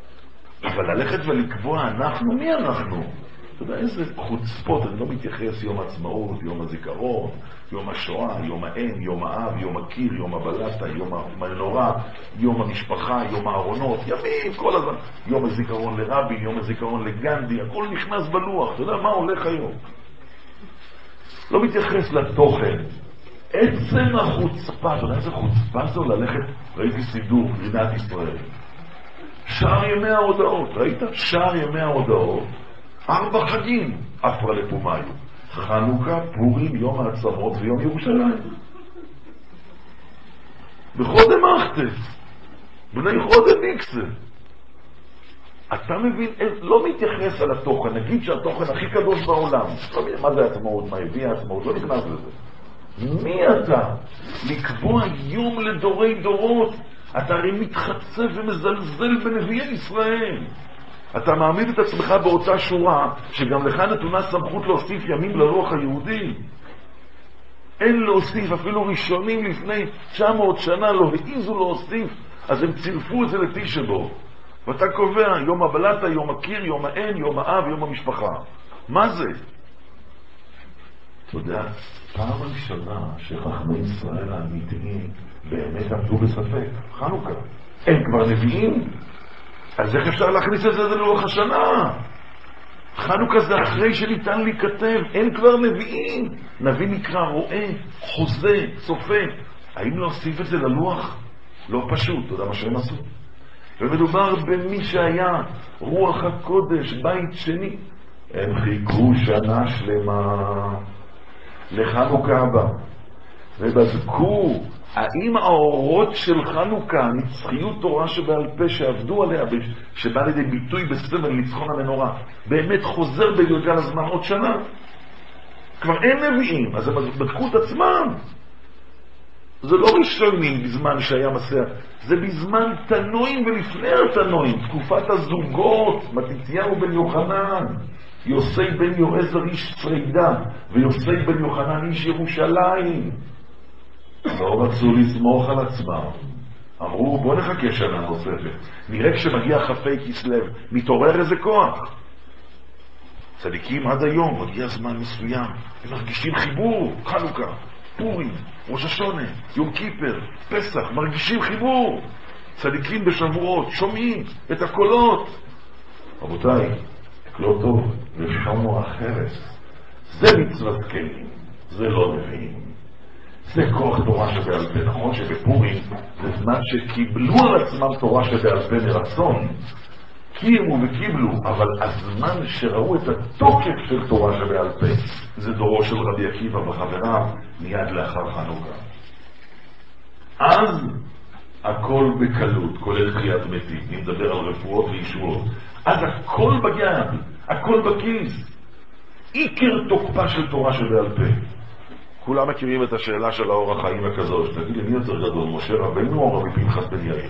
אבל ללכת ולקבוע אנחנו, מי אנחנו? אתה יודע איזה חוצפות, אני לא מתייחס יום עצמאות, יום הזיכרון, יום השואה, יום האם, יום האב, יום הקיר, יום הבלטה, יום המנורה, יום המשפחה, יום הארונות, ימים, כל הזמן. יום הזיכרון לרבין, יום הזיכרון לגנדי, הכל נכנס בלוח. אתה יודע מה הולך היום? לא מתייחס לתוכן, עצם החוצפה, אתה יודע איזה חוצפה זו ללכת, ראיתי סידור, מדינת ישראל. שער ימי ההודעות, ראית? שער ימי ההודעות, ארבע חגים, אפרה לפומיו. חנוכה, פורים, יום העצמות ויום ירושלים. בחודם אחטף, בני חודם איקסה. אתה מבין, לא מתייחס על התוכן, נגיד שהתוכן הכי קדוש בעולם. לא מבין מה זה העצמאות, מה הביא העצמאות, לא נכנס לזה. מי אתה? לקבוע יום לדורי דורות. אתה הרי מתחצף ומזלזל בנביאי ישראל. אתה מעמיד את עצמך באותה שורה שגם לך נתונה סמכות להוסיף ימים לרוח היהודי. אין להוסיף, אפילו ראשונים לפני תשע מאות שנה לא העיזו להוסיף, אז הם צירפו את זה לתשע באב. ואתה קובע יום הבלטה, יום הקיר, יום האם, יום האב, יום המשפחה. מה זה? אתה יודע, פעם ראשונה שחכמי ישראל האמיתיים באמת עמדו בספק, חנוכה. הם כבר נביאים? אז איך אפשר להכניס את זה ללוח השנה? חנוכה זה אחרי שניתן להיכתב, אין כבר נביאים. נביא נקרא רואה, חוזה, צופה. האם להוסיף את זה ללוח? לא פשוט, אתה יודע מה שהם עשו? ומדובר במי שהיה רוח הקודש, בית שני. הם חיכו שנה שלמה לחנוכה הבא, ובדקו האם האורות של חנוכה, נצחיות תורה שבעל פה שעבדו עליה, שבא לידי ביטוי בסמל ניצחון המנורה, באמת חוזר בגלגל הזמן עוד שנה. כבר אין נביאים, אז הם בדקו את עצמם. זה לא ראשונים בזמן שהיה מסע, זה בזמן תנועים ולפני התנועים, תקופת הזוגות, מתתיהו בן יוחנן, יוסי בן יועזר איש צרידה, ויוסי בן יוחנן איש ירושלים. לא רצו לסמוך על עצמם. אמרו בוא נחכה שנה נוספת, נראה כשמגיע חפי כסלו, מתעורר איזה כוח. צדיקים עד היום, מגיע זמן מסוים, הם מרגישים חיבור, חנוכה, פורים, ראש השונה, יום כיפר, פסח, מרגישים חיבור. צדיקים בשבועות, שומעים את הקולות. רבותיי, לא טוב, ושמו אחרת. זה מצוות כלים, זה לא נביאים. זה כוח תורה שבעל פה. נכון שבפורים זה זמן שקיבלו על עצמם תורה שבעל פה מרצון, קיימו וקיבלו, אבל הזמן שראו את התוקף של תורה שבעל פה זה דורו של רבי עקיבא וחבריו מיד לאחר חנוכה. אז הכל בקלות, כולל חיית מתים, אם נדבר על רפואות וישועות, אז הכל בגן, הכל בכיס. עיקר תוקפה של תורה שבעל פה. כולם מכירים את השאלה של האור החיים הקדוש. תגיד לי, מי יותר גדול, משה רבנו או רבי פנחס בן יאיר?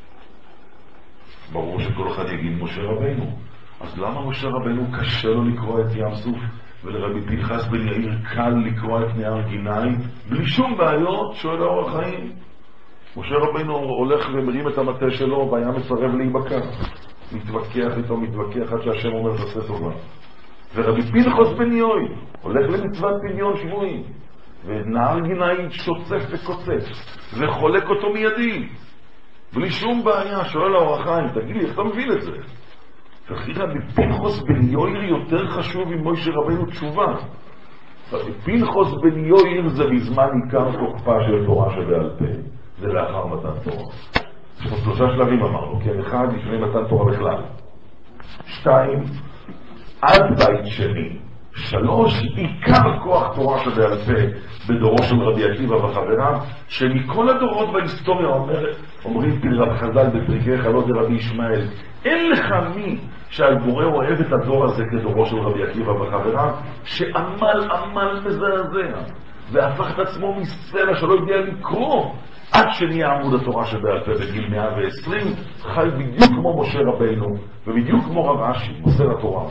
ברור שכל אחד יגיד משה רבנו. אז למה משה רבנו קשה לו לקרוא את ים סוף, ולרבי פנחס בן יאיר קל לקרוא את נהר גיני בלי שום בעיות? שואל האור החיים. משה רבנו הולך ומרים את המטה שלו והיה מסרב להיבקע, מתווכח איתו, מתווכח עד שהשם אומר תעשה טובה. ורבי פנחס בן יאיר הולך למצוות פדיון שבויים, ונהר גיני שוצף וקוצף וחולק אותו מיידי בלי שום בעיה. שואל האור החיים, תגיד לי, איך אתה מבין את זה? וכי רבי פנחס בן יאיר יותר חשוב ממשה רבנו תשובה? רבי פנחס בן יאיר זה בזמן עיקר תוקפה של תורה שבעל פה, זה לאחר מתן תורה. יש פה שלושה שלבים אמרנו, כן, אחד לפני מתן תורה בכלל, שתיים עד בית שני, שלוש עיקר כוח תורה שבעל פה בדורו של רבי עקיבא וחבריו, שמכל הדורות בהיסטוריה אומר, אומרים פרב חז"ל בפרקי חלות רבי ישמעאל, אין לך מי שהבורא אוהב את הדור הזה כדורו של רבי עקיבא וחבריו, שעמל עמל מזעזע והפך את עצמו מסלע שלא יודע לקרוא עד שנהיה עמוד התורה שבעל פה בגיל מאה ועשרים, חי בדיוק כמו משה רבנו ובדיוק כמו רב אשי, מוסר התורה.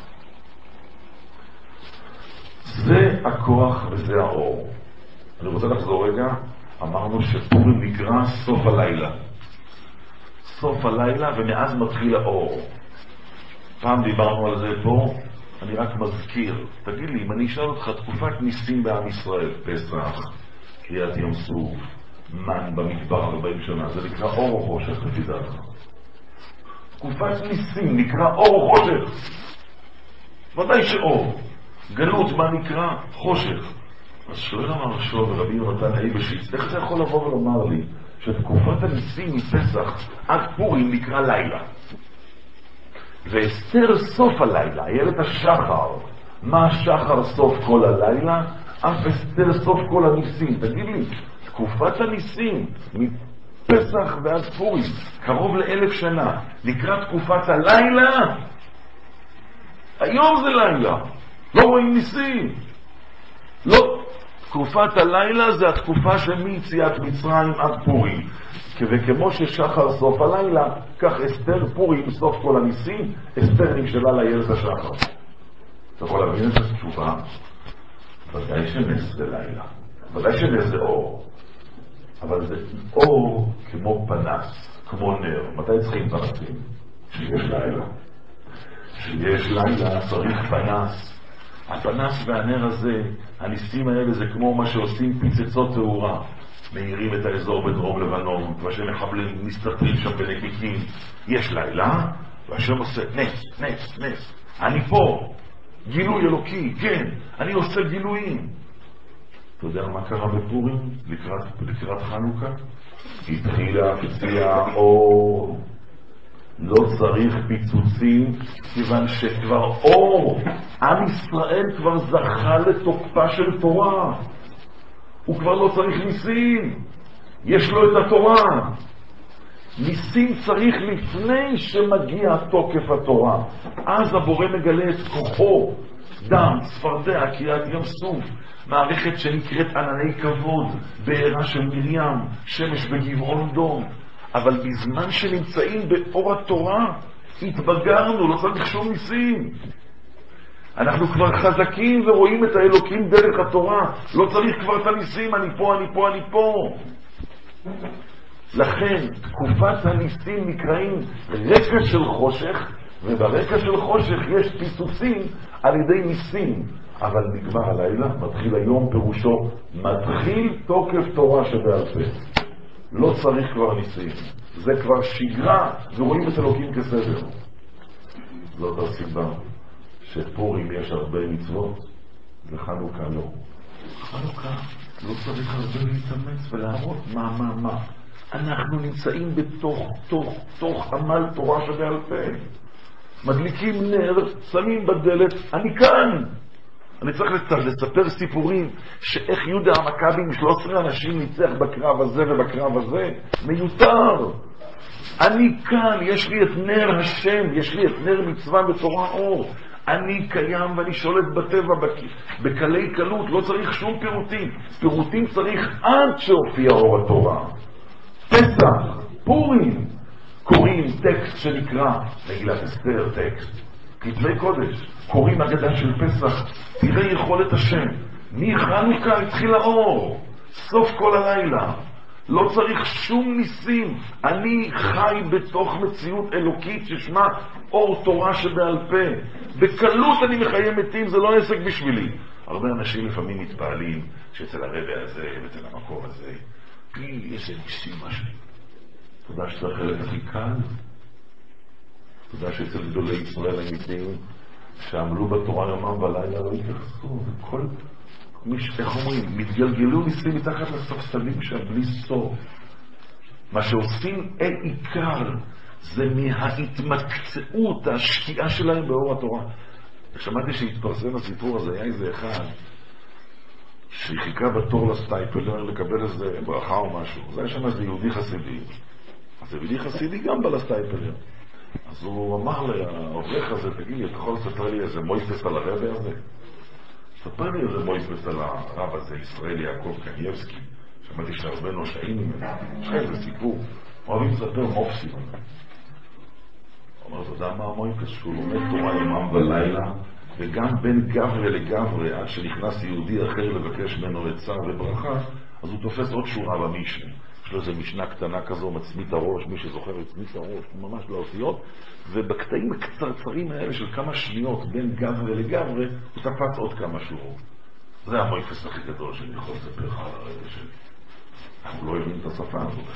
זה הכוח וזה האור. אני רוצה לחזור רגע, אמרנו שפורים נקרא סוף הלילה. סוף הלילה ומאז מתחיל האור. פעם דיברנו על זה פה, אני רק מזכיר. תגיד לי, אם אני אשאל אותך תקופת ניסים בעם ישראל, פסח, קריאת ים סוף, מן במדבר ארבעים שנה, זה נקרא אור או חושך לפי דעתך? תקופת ניסים נקרא אור או חושך? ודאי שאור. גלות מה נקרא? חושך. אז שואל המרשו ורבי יונתן אייבשיץ, איך זה יכול לבוא ולומר לי שתקופת הניסים מפסח עד פורים נקרא לילה, ואסתר סוף הלילה, איילת השחר, מה השחר סוף כל הלילה? אף אסתר סוף כל הניסים. תגיד לי, תקופת הניסים מפסח ועד פורים קרוב לאלף שנה נקרא תקופת הלילה? היום זה לילה, לא רואים ניסים. לא, תקופת הלילה זה התקופה שמיציאת מצרים עד פורים, וכמו ששחר סוף הלילה, כך אסתר פורים סוף כל הניסים. אסתר נמשלה לאיילת השחר. אתה יכול להבין את התשובה? ודאי שנס זה לילה, ודאי שנס זה אור, אבל זה אור כמו פנס, כמו נר. מתי צריכים פנסים? שיש לילה. שיש לילה צריך פנס. הפנס והנר הזה, הניסים האלה, זה כמו מה שעושים פיצצות תאורה, מאירים את האזור בדרום לבנון, והשם מחבלים מסתתרים שם בנקיקים. יש לילה והשם עושה נס, נס, נס. אני פה, גילוי אלוקי, כן, אני עושה גילויים. אתה יודע מה קרה בפורים לקראת, לקראת חנוכה? התחילה הפציעה אור. לא צריך פיצוצים, כיוון שכבר אור, עם ישראל כבר זכה לתוקפה של תורה. הוא כבר לא צריך ניסים, יש לו את התורה. ניסים צריך לפני שמגיע תוקף התורה. אז הבורא מגלה את כוחו, דם, צפרדע, קריאת ים סוף, מערכת שנקראת ענני כבוד, בעירה של מרים, שמש בגבעון דום. אבל בזמן שנמצאים באור התורה, התבגרנו, לא צריך שום ניסים. אנחנו כבר חזקים ורואים את האלוקים דרך התורה, לא צריך כבר את הניסים, אני פה, אני פה, אני פה. לכן, תקופת הניסים נקראים רקע של חושך, וברקע של חושך יש פיצוצים על ידי ניסים. אבל נגמר הלילה, מתחיל היום, פירושו, מתחיל תוקף תורה שבעל פה. לא צריך כבר ניסים. זה כבר שגרה, ורואים את אלוקים כסדר. זאת הסיבה שפורים יש הרבה מצוות, וחנוכה לא. חנוכה לא צריך הרבה להתאמץ ולהראות מה, מה, מה. אנחנו נמצאים בתוך, תוך, תוך עמל תורה שבעל פה. מדליקים נר, שמים בדלת, אני כאן. אני צריך לספר סיפורים שאיך יהודה המכבי עם שלושה עשר אנשים ניצח בקרב הזה ובקרב הזה. מיותר. אני כאן, יש לי את נר השם, יש לי את נר מצווה בתורה אור. אני קיים ואני שולט בטבע בקלי קלות, לא צריך שום פירוטים. פירוטים צריך עד שהופיע אור התורה. פסח, פורים, קוראים טקסט שנקרא מגילת אסתר, טקסט. כתבי קודש, קוראים אגדה של פסח, תראה יכולת השם. מחנוכה התחיל האור, סוף כל הלילה. לא צריך שום ניסים. אני חי בתוך מציאות אלוקית ששמה אור תורה שבעל פה. בקלות אני מחיה מתים, זה לא עסק בשבילי. הרבה אנשים לפעמים מתפעלים שאצל הרבא הזה ואצל המקום הזה פי איזה ניסים משהו. תודה שזה החלק הכי קל. תודה שאצל גדולי ישראל האמיתיים שעמלו בתורה יומם ולילה לא התייחסו. וכל מש... איך אומרים? מתגלגלו ניסים מתחת לספסלים שם בלי סוף. מה שעושים אין עיקר זה מההתמקצעות, השקיעה שלהם באור התורה. שמעתי שהתפרסם הסיפור הזה, היה איזה אחד שחיכה בתור לסטייפלר לקבל איזה ברכה או משהו. זה היה שם איזה יהודי חסידי. אז זה יהודי חסידי גם בא לסטייפלר. אז הוא אמר לעורך הזה, תגיד לי, אתה יכול לספר לי איזה מויפס על הרבא הזה? ספר לי איזה מויפס על הרב הזה, ישראל יעקב קנייבסקי. שמעתי שהרבה נושאים ממנו. יש לך איזה סיפור. אוהבים לספר מופסים. הוא אומר, אתה יודע מה המויפס? שהוא לומד תורה יומם ולילה, וגם בין גברי לגברי, עד שנכנס יהודי אחר לבקש ממנו עצה וברכה, אז הוא תופס עוד שורה במשנה. יש לו איזו משנה קטנה כזו, מצמית הראש, מי שזוכר מצמית הראש, ממש לאותיות, ובקטעים הקצרצרים האלה של כמה שניות בין גברי לגברי, הוא תפץ עוד כמה שורות. זה המויפס הכי גדול שאני יכול לספר לך על הרגע שלי. אנחנו לא יודעים את השפה הזאת.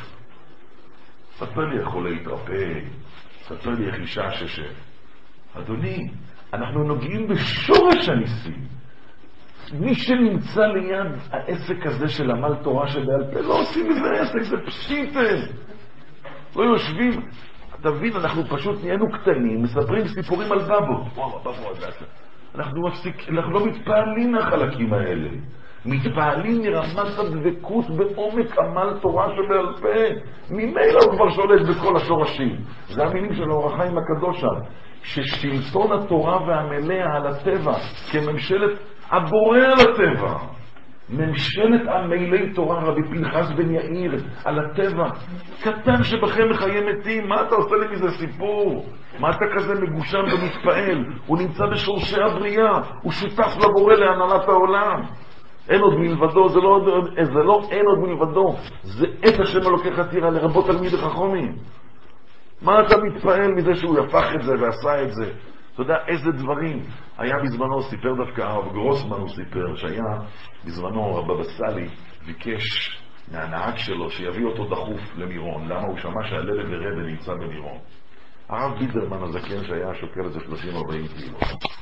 ספר לי איך חולה להתרפא, ספר לי איך אישה ששב. אדוני, אנחנו נוגעים בשורש הניסים. מי שנמצא ליד העסק הזה של עמל תורה שבעל פה, לא עושים מזה עסק, זה פשיטה. לא יושבים, תבין, אנחנו פשוט נהיינו קטנים, מספרים סיפורים על בבו. וואו, בבו הזה. אנחנו, מפסיק, אנחנו לא מתפעלים מהחלקים האלה. מתפעלים מרמת הדבקות בעומק עמל תורה שבעל פה. ממילא הוא כבר שולט בכל השורשים. זה המילים של האור החיים הקדוש, ששלטון התורה והמלאה על הטבע, כממשלת הבורא על הטבע, ממשלת עמלי תורה, רבי פנחס בן יאיר, על הטבע, קטן שבכם מחיי מתים. מה אתה עושה לי מזה סיפור? מה אתה כזה מגושם ומתפעל? הוא נמצא בשורשי הבריאה, הוא שותף לבורא להנהלת העולם. אין עוד מלבדו, זה לא, זה לא אין עוד מלבדו, זה את השם אלוקי חתירה לרבות תלמידי חכמים. מה אתה מתפעל מזה שהוא הפך את זה ועשה את זה? אתה יודע איזה דברים. היה בזמנו, סיפר דווקא הרב גרוסמן, הוא סיפר שהיה בזמנו הבבא סאלי ביקש מהנהג שלו שיביא אותו דחוף למירון. למה? הוא שמע שהללב ורבן נמצא במירון. הרב בידרמן הזקן שהיה שוקל את זה שלושים ארבעים קילו,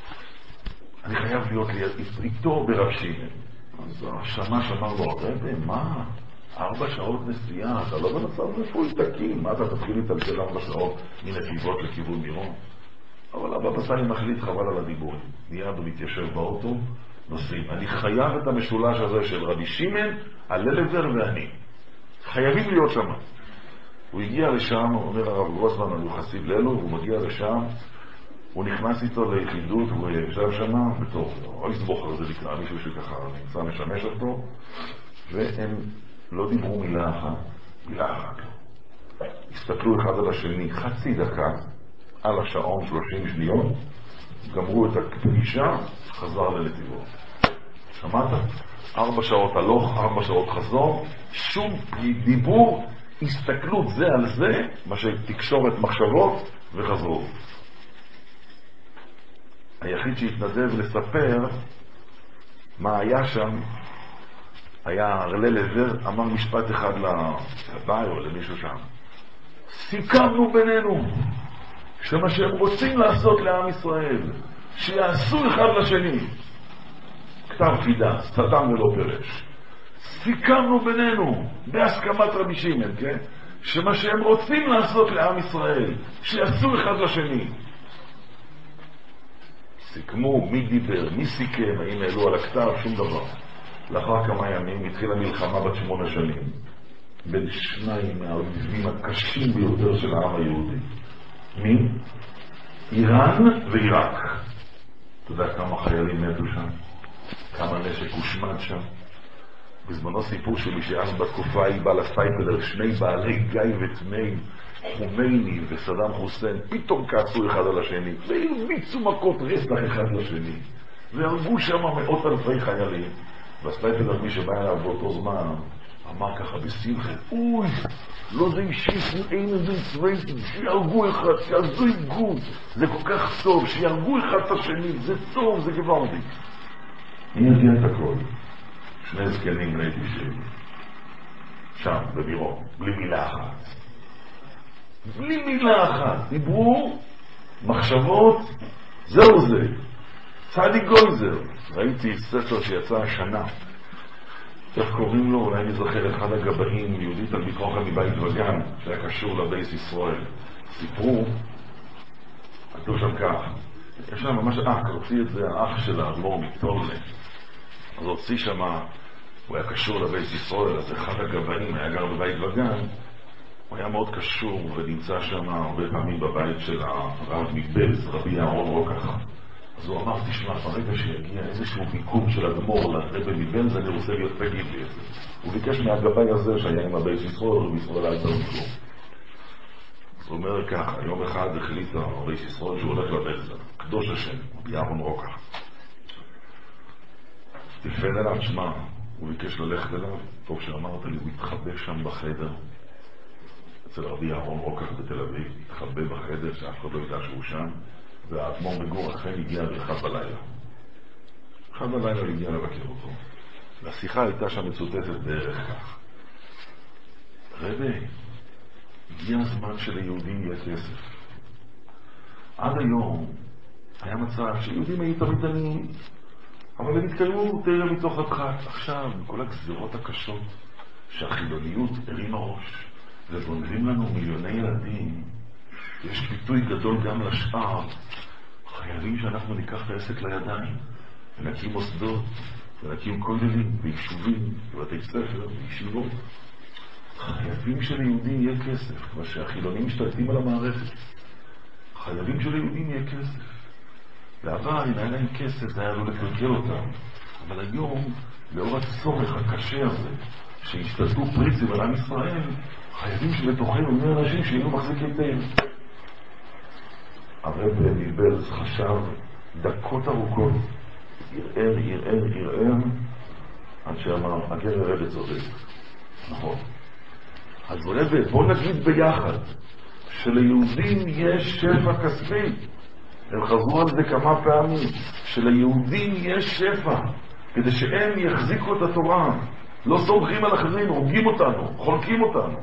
אני חייב להיות איתו ברב שמעון. אז השמש אמר לו, רבן, מה? ארבע שעות נסיעה, אתה לא במצב רפואי תקין, מה אתה תתחיל להתלגל ארבע שעות מנתיבות לכיוון מירון? אבל הבבא סאלי מחליט, חבל על הדיבורים. מיד הוא מתיישב באוטו, נוסעים. אני חייב את המשולש הזה של רבי שמעון, הללבר ואני. חייבים להיות שם. הוא הגיע לשם, אומר הרב גרוסמן, הוא חסיד לאלו, הוא מגיע לשם, הוא נכנס איתו ליחידות, הוא ישב שם בתור, או יסבוכר, זה נקרא מישהו שככה נמצא משמש אותו, והם לא דיברו מילה אחת, מילה אחת. הסתכלו אחד על השני, חצי דקה, על השעון שלושים שניות, גמרו את הפגישה, חזר לנתיבו. שמעת? ארבע שעות הלוך, ארבע שעות חזור, שום דיבור, הסתכלות זה על זה, מה שתקשורת מחשבות, וחזרו. היחיד שהתנדב לספר מה היה שם, היה הרלל עבר, אמר משפט אחד לבאי או למישהו שם. סיכמנו בינינו שמה שהם רוצים לעשות לעם ישראל, שיעשו אחד לשני. כתב חידה, סתם ולא פרש. סיכמנו בינינו, בהסכמת רבי שמעון, כן? שמה שהם רוצים לעשות לעם ישראל, שיעשו אחד לשני. סיכמו, מי דיבר, מי סיכם, האם העלו על הכתב, שום דבר. לאחר כמה ימים התחילה מלחמה בת שמונה שנים, בין שניים מהאויבים הקשים ביותר של העם היהודי. מי? איראן ועיראק. אתה יודע כמה חיילים מתו שם? כמה נשק הושמד שם? בזמנו סיפור שלי שאז בתקופה היא בא לסטייפלר, שני בעלי גיא ותמי, חומייני וסדאם חוסיין, פתאום קעצו אחד על השני, והרביצו מכות רצח אחד לשני, והרגו שם מאות אלפי חיילים. והסטייפלר, מי שבא אליו באותו זמן, אמר ככה בשמחה, אוי, לא זה אישי, אין איזה צבעים, שיהרגו אחד, שיעזו איגוד, זה כל כך טוב, שיהרגו אחד את השני, זה טוב, זה גוורדי. מי יגיע את הכל? שני זקנים בני תשעים, שם, במירון, בלי מילה אחת. בלי מילה אחת. דיברו, מחשבות, זהו זה. צדי גויזר. ראיתי ספר שיצא השנה. איך קוראים לו? אולי אני זוכר אחד הגבאים, יהודית על ביקרוכה מבית וגן, שהיה קשור לבייס ישראל. סיפרו, כתוב שם כך. יש שם ממש אח, הוציא את זה האח של האדמו"ר מטולנה. אז הוציא שם, הוא היה קשור לבייס ישראל, אז אחד הגבאים היה גר בבית וגן, הוא היה מאוד קשור ונמצא שם הרבה פעמים בבית של הרב מבלז, רבי אהרון רוקח. אז הוא אמר, תשמע, ברגע שיגיע איזשהו ביקור של אדמו"ר לרבי מבלז, אני רוצה להיות פגיד לי את זה. הוא ביקש מהגבאי הזה שהיה עם הבייס ישראל, ובישראל היה יותר מקום. אז הוא אומר ככה, יום אחד החליט הבייס ישראל שהוא הולך לבלז, קדוש השם, רבי אהרון רוקח. תפן אליו, שמע, הוא ביקש ללכת אליו, טוב שאמרת לי, הוא התחבא שם בחדר, אצל רבי אהרון רוקח בתל אביב, התחבא בחדר שאף אחד לא ידע שהוא שם, והאדמו"ר מגור אכן הגיע באחד בלילה. אחד בלילה הוא הגיע לבקר אותו. והשיחה הייתה שם מצוטטת בערך כך. רבי, הגיע הזמן שליהודים יהיה כסף. עד היום היה מצב שיהודים היו תמיד עניים. אבל הם התקיימו תראה מתוך הדחת. עכשיו, כל הגזירות הקשות שהחילוניות הרימה ראש וגונבים לנו מיליוני ילדים, יש ביטוי גדול גם לשאר. חייבים שאנחנו ניקח את העסק לידיים ונקים מוסדות ונקים כוללים ויישובים ובתי ספר וישיבות. חייבים שליהודים יהיה כסף, כמו שהחילונים משתלטים על המערכת. חייבים שליהודים יהיה כסף. בעבר, אם היה להם כסף, זה היה לא לקלקל אותם. אבל היום, לאור הצורך הקשה הזה, שהשתלטו פריצים על עם ישראל, חייבים שבתוכנו יהיו אנשים שיהיו מחזיקים תאים. הרב מבלז חשב דקות ארוכות, ירער, ירער, ירער, עד שאמר, הגר הרב צודק. נכון. אז רב, בוא נגיד ביחד, שליהודים יש שפע כספי. הם חזרו על זה כמה פעמים, שליהודים יש שפע, כדי שהם יחזיקו את התורה. לא סומכים על אחרים, הורגים אותנו, חולקים אותנו.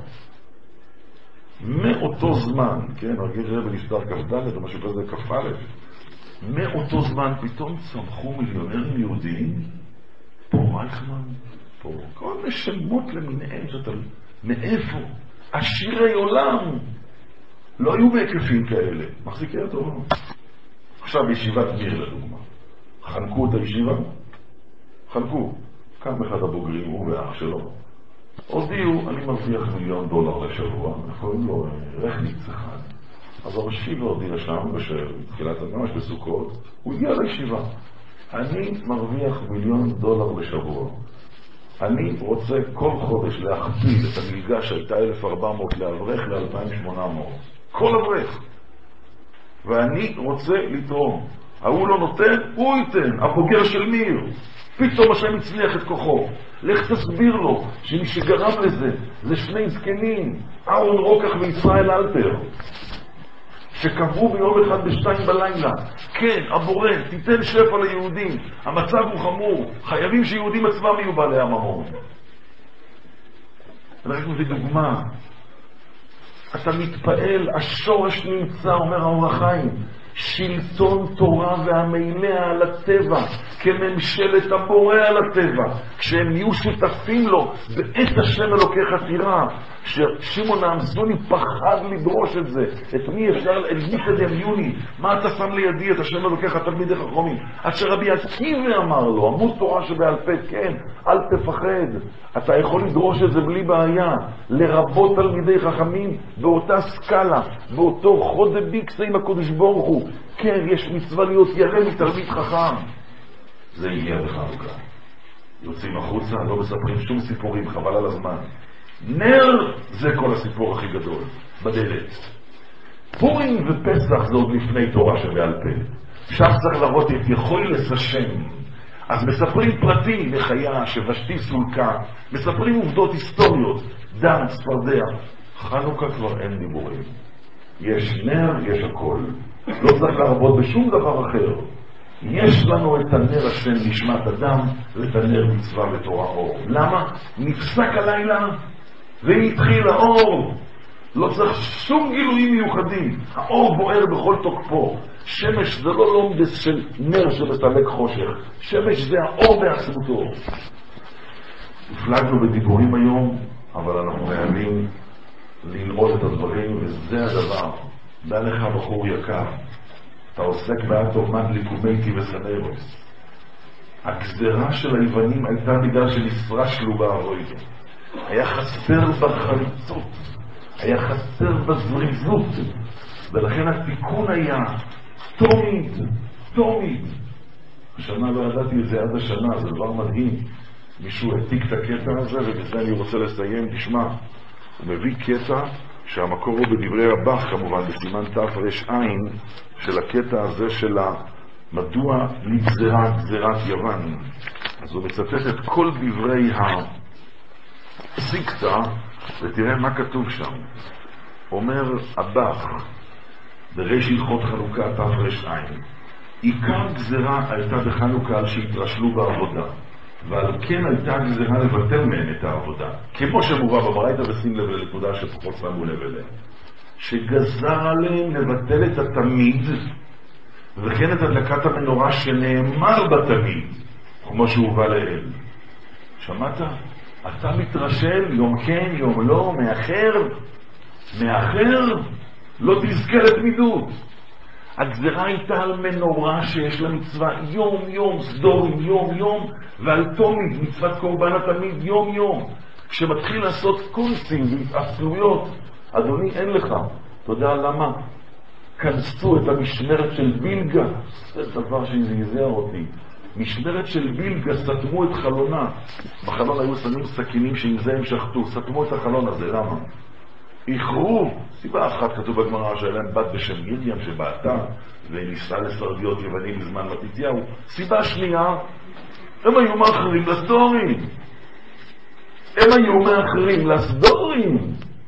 מאותו זמן, כן, הרגיל רב נפטר כ"ד או משהו כזה כ"א, מאותו זמן פתאום צמחו מיליונרים יהודים, פה רייכמן, פה, כל מיני שמות למיניהם שאתה, מאיפה? עשירי עולם, לא היו בהיקפים כאלה, מחזיקי התורה. עכשיו בישיבת מיר לדוגמה, חנקו את הישיבה, חנקו, קם אחד הבוגרים, הוא ואח שלו, הודיעו, אני מרוויח מיליון דולר לשבוע, קוראים לו רכניץ אחד. אז הראשי והודיע שם, בתחילת ממש בסוכות, הוא הגיע לישיבה. אני מרוויח מיליון דולר לשבוע. אני רוצה כל חודש להכפיל את המלגה שהייתה אלף וארבע מאות לאברך ל-אלפיים ושמונה מאות. כל אברך. ואני רוצה לתרום. ההוא לא נותן, הוא ייתן. הבוגר של מיר. פתאום השם הצליח את כוחו. לך תסביר לו שמי שגרם לזה זה שני זקנים, אהרון רוקח וישראל אלתר, שקבעו ביום אחד בשתיים בלילה, כן, הבורא, תיתן שפע ליהודים, המצב הוא חמור, חייבים שיהודים עצמם יהיו בעלי הממון. אני רק מביא דוגמה. אתה מתפעל, השורש נמצא, אומר האור החיים, שלטון תורה והמילא על הטבע, כממשלת הבורא על הטבע, כשהם יהיו שותפים לו בעת השם אלוקיך תירא. ששמעון העמסוני פחד לדרוש את זה. את מי אפשר, אל מי תדמיוני, מה אתה שם לידי את השם אלוקיך תלמידי חכמים? עד שרבי עקיבא אמר לו, עמוד תורה שבעל פה, כן, אל תפחד, אתה יכול לדרוש את זה בלי בעיה, לרבות תלמידי חכמים באותה סקאלה, באותו חודה ביקסה עם הקודש ברוך הוא. כן, יש מצווה להיות ירא מתלמיד חכם. זה הגיע בחנוכה. יוצאים החוצה, לא מספרים שום סיפורים, חבל על הזמן. נר זה כל הסיפור הכי גדול, בדלת. פורים ופסח זה עוד לפני תורה שבעל פה. שם צריך לראות את יכולת השם. אז מספרים פרטים לחיה שבשתי סולקה, מספרים עובדות היסטוריות, דם, צפרדע. חנוכה כבר אין דיבורים. יש נר, יש הכל. לא צריך לרבות בשום דבר אחר. יש לנו את הנר השם נשמת אדם ואת הנר מצווה ותורה אור. למה? נפסק הלילה והתחיל האור. לא צריך שום גילויים מיוחדים. האור בוער בכל תוקפו. שמש זה לא לומדס של נר שמסלק חושך. שמש זה האור בעצמותו. הפלגנו בדיבורים היום, אבל אנחנו נהנים ללמוד את הדברים, וזה הדבר. דע לך בחור יקר, אתה עוסק באטומן ליקומייטי וסנרוס. הגזרה של היוונים הייתה בגלל שנפרשלו בערוידו. היה חסר בחריצות, היה חסר בזריזות, ולכן התיקון היה תמיד, תמיד. השנה לא ידעתי את זה עד השנה, זה דבר מדהים. מישהו העתיק את הקטע הזה, ובזה אני רוצה לסיים. תשמע, הוא מביא קטע שהמקור הוא בדברי רבח, כמובן, בסימן תר"ע של הקטע הזה של מדוע נגזרה גזירת יוון. אז הוא מצטט את כל דברי הסיקתא, ותראה מה כתוב שם. אומר רבח, בראש הלכות חנוכה תר"ע, עיקר גזירה הייתה בחנוכה על שהתרשלו בעבודה, ועל כן הייתה גזירה לבטל מהן את העבודה, כמו שמובא בברייתא, ושים לב לנקודה שפחות שמו לב אליה, שגזר עליהם לבטל את התמיד, וכן את הדלקת המנורה שנאמר בתמיד, כמו שהוא בא לאל. שמעת? אתה מתרשל יום כן יום לא, מאחר, מאחר, לא תזכה לתמידות. הגזרה הייתה על מנורה שיש לה מצווה יום יום, סדורים יום יום, ועל תומיד מצוות קורבן התמיד יום יום. כשמתחיל לעשות קורסים והתאפלויות, אדוני אין לך. אתה יודע למה? כנסו את המשמרת של בילגה, זה דבר שזעזע אותי. משמרת של בילגה, סתמו את חלונה. בחלון היו שמים סכינים שעם זה הם שחטו, סתמו את החלון הזה, למה? איחרו, סיבה אחת כתוב בגמרא שהיה להם בת בשם מרים שבעתה וניסה לסרגיות יוונים בזמן מתתיהו. סיבה שנייה, הם היו מאחרים לסדורים. הם היו מאחרים לסדורים.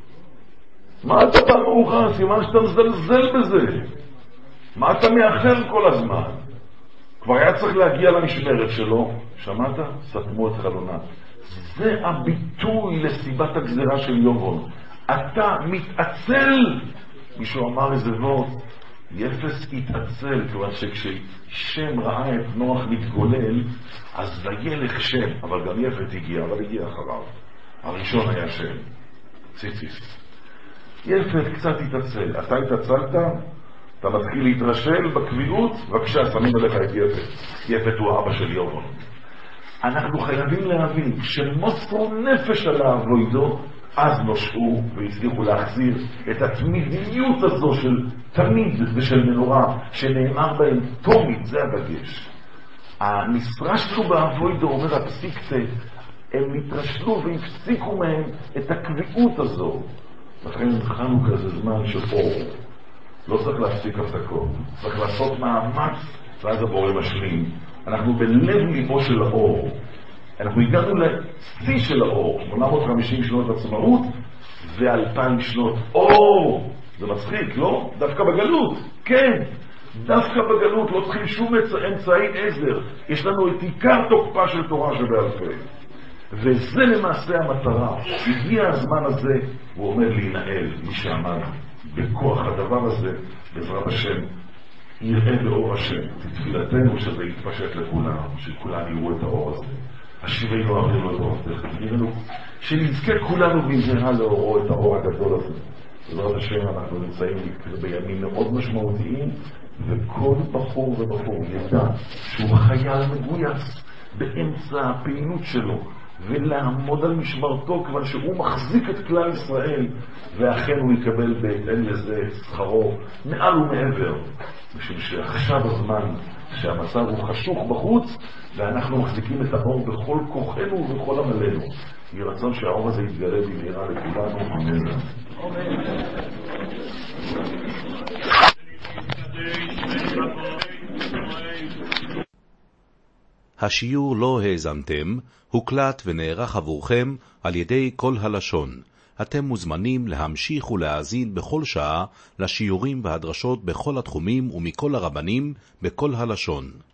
מה אתה פעם מאוחר? סימן שאתה מזלזל בזה. מה אתה מאחר כל הזמן? כבר היה צריך להגיע למשמרת שלו. שמעת? סתמו את חלונה. זה הביטוי לסיבת הגזרה של יובון. אתה מתעצל. מישהו אמר איזה וורט, יפס התעצל, כיוון שכששם ראה את נוח מתגולל, אז וילך שם, אבל גם יפת הגיע, אבל הגיע אחריו. הראשון היה שם, ציציס. יפת קצת התעצל. אתה התעצלת, אתה מתחיל להתרשל בקביעות, בבקשה, שמים עליך את יפת. יפת הוא אבא של יובון. אנחנו חייבים להבין שמוסרו נפש על האבוידו, אז נושעו והצליחו להחזיר את התמידיות הזו של תמיד ושל מנורה, שנאמר בהם תומית, זה הדגש. הנשרשנו באבוידו, אומר הפסיק זה, הם נתרשלו והפסיקו מהם את הקביעות הזו. לכן חנוכה זה זמן של אור. לא צריך להפסיק הפסקות, צריך לעשות מאמץ, ואז הבורא משלים. אנחנו בלב ליבו של האור. אנחנו הגענו לשיא של האור, שמונה מאות וחמישים שנות עצמאות ו-אלפיים שנות אור. זה מצחיק, לא? דווקא בגלות. כן, דווקא בגלות לא צריכים שום אמצעי עזר. יש לנו את עיקר תוקפה של תורה שבעל פה. וזה למעשה המטרה. הגיע הזמן הזה, הוא עומד להינעל, מי שעמד בכוח הדבר הזה, בעזרת השם, יראה באור השם. תפילתנו שזה יתפשט לכולם, שכולם יראו את האור הזה. השירי לא אוויר לו את האור, תראינו, שנזכה כולנו במהרה לאורו את האור הגדול הזה. בעזרת השם אנחנו נמצאים בימים מאוד משמעותיים, וכל בחור ובחור ידע שהוא חייל מגויס באמצע הפעילות שלו, ולעמוד על משמרתו כיוון שהוא מחזיק את כלל ישראל, ואכן הוא יקבל בהתאם לזה שכרו מעל ומעבר, משום שעכשיו הזמן שהמצב הוא חשוך בחוץ, ואנחנו מחזיקים את האור בכל כוחנו ובכל עמלנו. יהי רצון שהאור הזה יתגלה במהרה לכולנו. אמן. השיעור לא האזנתם, הוקלט ונערך עבורכם על ידי כל הלשון. אתם מוזמנים להמשיך ולהאזין בכל שעה לשיעורים והדרשות בכל התחומים ומכל הרבנים בכל הלשון.